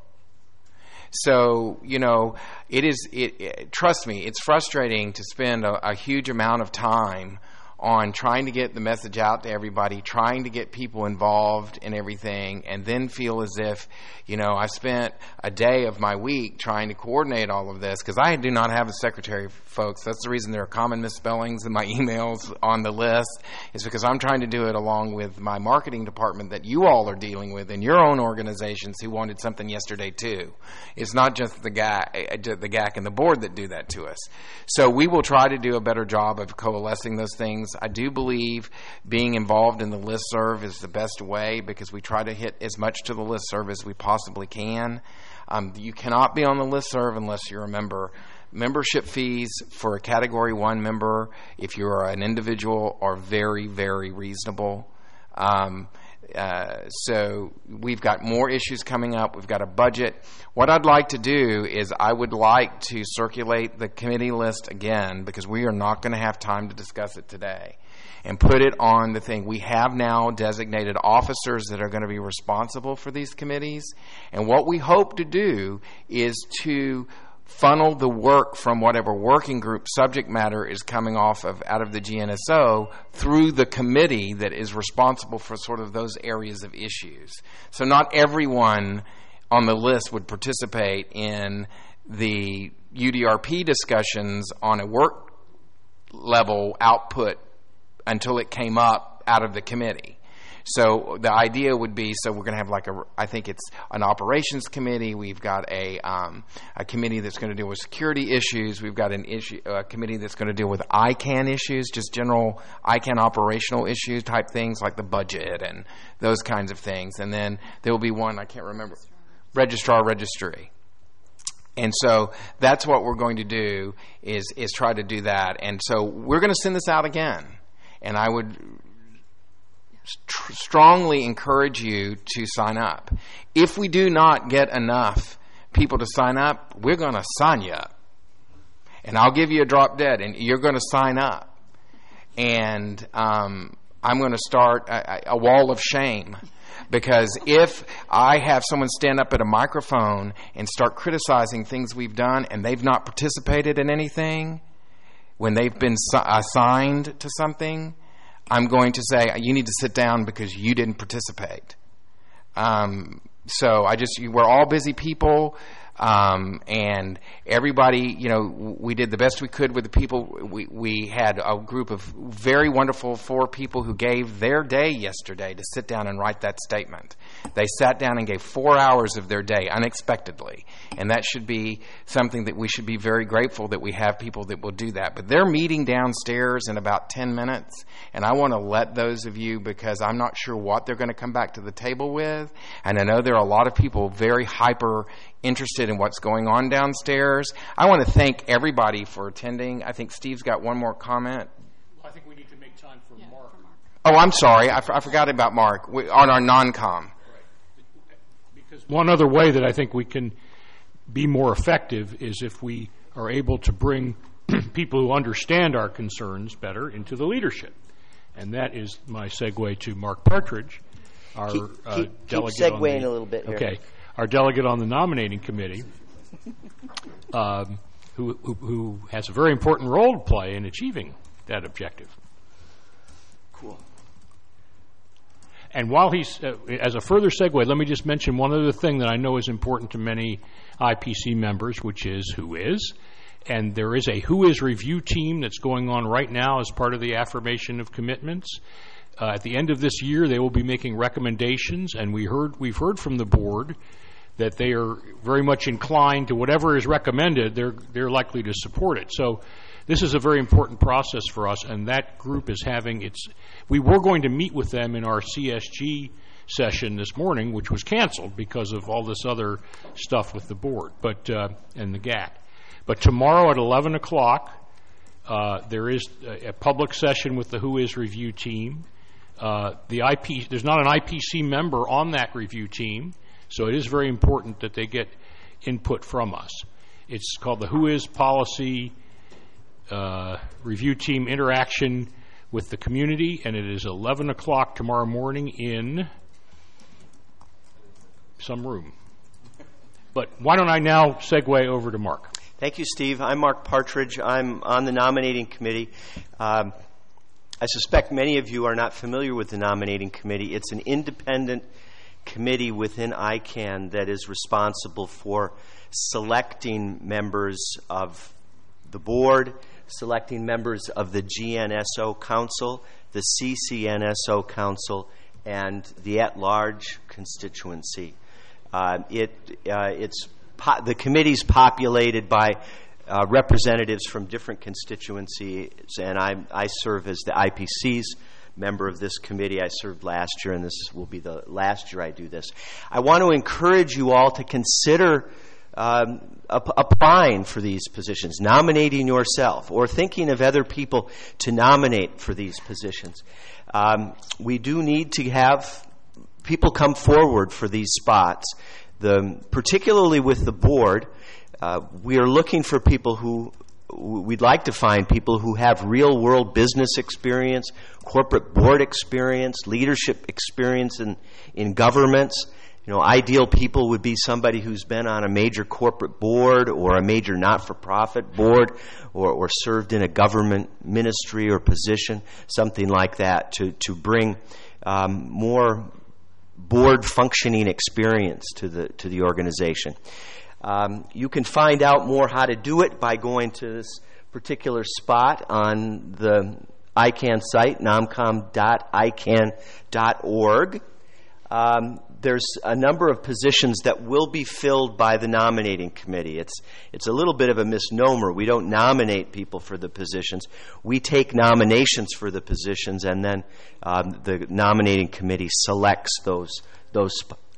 So, you know, it is, it, it, trust me, it's frustrating to spend a, a huge amount of time on trying to get the message out to everybody, trying to get people involved in everything, and then feel as if, you know, I spent a day of my week trying to coordinate all of this, because I do not have a secretary, folks. That's the reason there are common misspellings in my emails on the list, is because I'm trying to do it along with my marketing department that you all are dealing with in your own organizations who wanted something yesterday too. It's not just the G A C, the G A C and the board that do that to us. So we will try to do a better job of coalescing those things. I do believe being involved in the listserv is the best way, because we try to hit as much to the listserv as we possibly can. Um, you cannot be on the listserv unless you're a member. Membership fees for a Category one member, if you're an individual, are very, very reasonable. Um, Uh, so we've got more issues coming up. We've got a budget. What I'd like to do is I would like to circulate the committee list again, because we are not going to have time to discuss it today, and put it on the thing. We have now designated officers that are going to be responsible for these committees, and what we hope to do is to funnel the work from whatever working group subject matter is coming off of out of the G N S O through the committee that is responsible for sort of those areas of issues. So not everyone on the list would participate in the U D R P discussions on a work level output until it came up out of the committee. So the idea would be, so we're going to have like a, I think it's an operations committee. We've got a um, a committee that's going to deal with security issues. We've got an issue, a committee that's going to deal with I CANN issues, just general I CANN operational issues type things like the budget and those kinds of things. And then there will be one, I can't remember, registrar registry. And so that's what we're going to do is is try to do that. And so we're going to send this out again. And I would st- strongly encourage you to sign up. If we do not get enough people to sign up, we're going to sign you up. And I'll give you a drop dead, and you're going to sign up. And um, I'm going to start a, a wall of shame. Because if I have someone stand up at a microphone and start criticizing things we've done and they've not participated in anything, when they've been assigned to something, I'm going to say, you need to sit down because you didn't participate. Um, so I just, we're all busy people. Um, and everybody, you know, we did the best we could with the people. We, we had a group of very wonderful four people who gave their day yesterday to sit down and write that statement. They sat down and gave four hours of their day unexpectedly. And that should be something that we should be very grateful that we have people that will do that. But they're meeting downstairs in about ten minutes. And I want to let those of you, because I'm not sure what they're going to come back to the table with. And I know there are a lot of people very hyper interested in what's going on downstairs. I want to thank everybody for attending. I think Steve's got one more comment. I think we need to make time for Mark. Oh, I'm sorry. I, f- I forgot about Mark we, on our non-com. Because one other way that I think we can be more effective is if we are able to bring people who understand our concerns better into the leadership. And that is my segue to Mark Partridge, our keep, uh, keep, delegate. Keep segueing on the, a little bit here. Okay. Our delegate on the nominating committee, um, who, who, who has a very important role to play in achieving that objective. Cool. And while he's, uh, as a further segue, let me just mention one other thing that I know is important to many I P C members, which is Who Is. And there is a Who Is review team that's going on right now as part of the affirmation of commitments. Uh, at the end of this year, they will be making recommendations, and we heard, we've heard from the board that they are very much inclined to whatever is recommended, they're, they're likely to support it. So this is a very important process for us, and that group is having its, we were going to meet with them in our C S G session this morning, which was canceled because of all this other stuff with the board, but, uh, and the G A C. But tomorrow at eleven o'clock, uh, there is a, a public session with the Who Is review team. Uh, the I P, there's not an I P C member on that review team, so it is very important that they get input from us. It's called the Who Is Policy uh, Review Team Interaction with the Community, and it is eleven o'clock tomorrow morning in some room. But why don't I now segue over to Mark? Thank you, Steve. I'm Mark Partridge. I'm on the nominating committee. Um, I suspect many of you are not familiar with the nominating committee. It's an independent committee within I CANN that is responsible for selecting members of the board, selecting members of the G N S O Council, the C C N S O Council, and the at-large constituency. Uh, it uh, it's po- the committee's populated by uh, representatives from different constituencies, and I, I serve as the I P C's member of this committee. I served last year, and this will be the last year I do this. I want to encourage you all to consider um, ap- applying for these positions, nominating yourself, or thinking of other people to nominate for these positions. Um, we do need to have people come forward for these spots. The, particularly with the board, uh, we are looking for people who, we'd like to find people who have real-world business experience, corporate board experience, leadership experience in, in governments. You know, ideal people would be somebody who's been on a major corporate board or a major not-for-profit board or, or served in a government ministry or position, something like that, to, to bring um, more board functioning experience to the to the organization. Um, you can find out more how to do it by going to this particular spot on the I CANN site, nomcom dot i cann dot org. Um, there's a number of positions that will be filled by the nominating committee. It's it's a little bit of a misnomer. We don't nominate people for the positions. We take nominations for the positions, and then um, the nominating committee selects those those sp-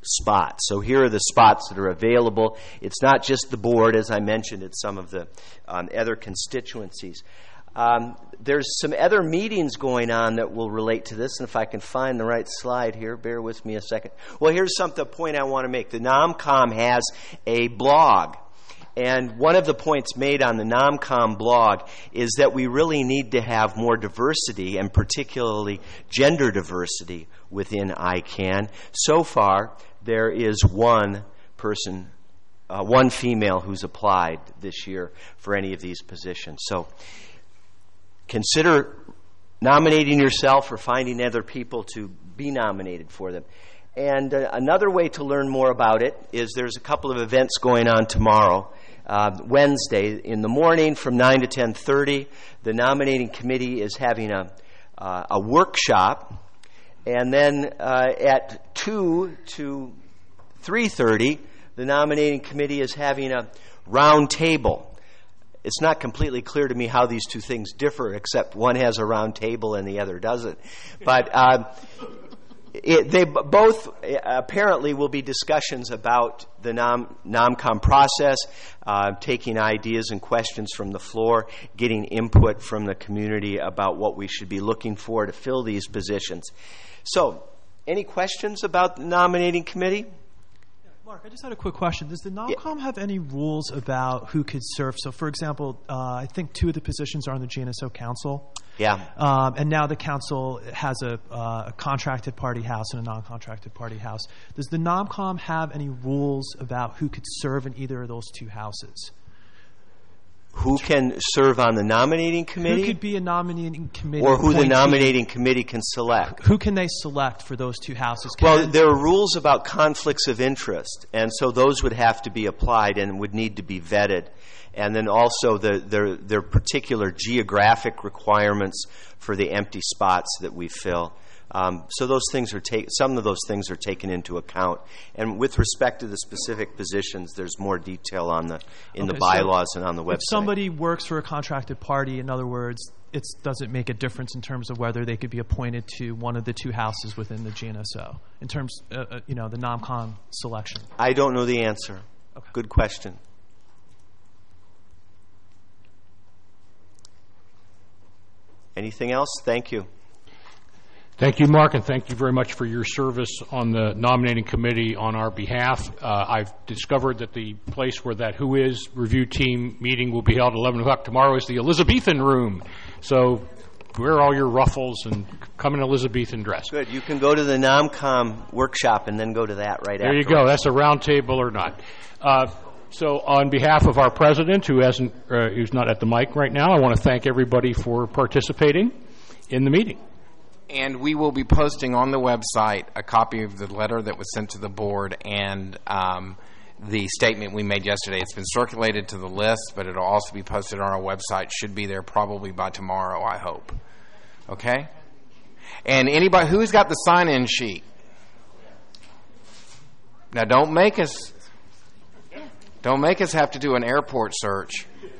spots. So here are the spots that are available. It's not just the board, as I mentioned, it's some of the um, other constituencies. Um, there's some other meetings going on that will relate to this, and if I can find the right slide here, bear with me a second. Well, here's some the point I want to make. The NOMCOM has a blog, and one of the points made on the NOMCOM blog is that we really need to have more diversity, and particularly gender diversity, within I CANN. So far, there is one person, uh, one female who's applied this year for any of these positions. So consider nominating yourself or finding other people to be nominated for them. And uh, another way to learn more about it is there's a couple of events going on tomorrow. Uh, Wednesday in the morning from nine to ten thirty, the nominating committee is having a, uh, a workshop. And then uh, at two to three thirty, the nominating committee is having a round table. It's not completely clear to me how these two things differ, except one has a round table and the other doesn't. But uh, it, they b- both uh, apparently will be discussions about the nom- NOMCOM process, uh, taking ideas and questions from the floor, getting input from the community about what we should be looking for to fill these positions. So, any questions about the nominating committee? Mark, I just had a quick question. Does the NOMCOM have any rules about who could serve? So, for example, uh, I think two of the positions are on the G N S O Council. Yeah. Um, and now the council has a, uh, a contracted party house and a non-contracted party house. Does the NOMCOM have any rules about who could serve in either of those two houses? Who can serve on the nominating committee? Who could be a nominating committee? Or who appointee? the nominating committee can select? Who can they select for those two houses? Can Well, there are rules about conflicts of interest, and so those would have to be applied and would need to be vetted. And then also the, there, there are particular geographic requirements for the empty spots that we fill. Um, so those things are ta- some of those things are taken into account. And with respect to the specific positions, there's more detail on the in Okay, the bylaws so and on the website. If somebody works for a contracted party, in other words, it doesn't make a difference in terms of whether they could be appointed to one of the two houses within the G N S O, in terms, uh, uh, you know, the NOMCOM selection. I don't know the answer. Okay. Good question. Anything else? Thank you. Thank you, Mark, and thank you very much for your service on the nominating committee on our behalf. Uh, I've discovered that the place where that Who Is review team meeting will be held at eleven o'clock tomorrow is the Elizabethan room. So wear all your ruffles and come in Elizabethan dress. Good. You can go to the NOMCOM workshop and then go to that right after. There you go. That's a round table or not. Uh, so on behalf of our president, who hasn't, uh, who's not at the mic right now, I want to thank everybody for participating in the meeting. And we will be posting on the website a copy of the letter that was sent to the board and um, the statement we made yesterday. It's been circulated to the list, but it'll also be posted on our website. Should be there probably by tomorrow, I hope. Okay? And anybody who's got the sign-in sheet? Now, don't make us don't make us have to do an airport search.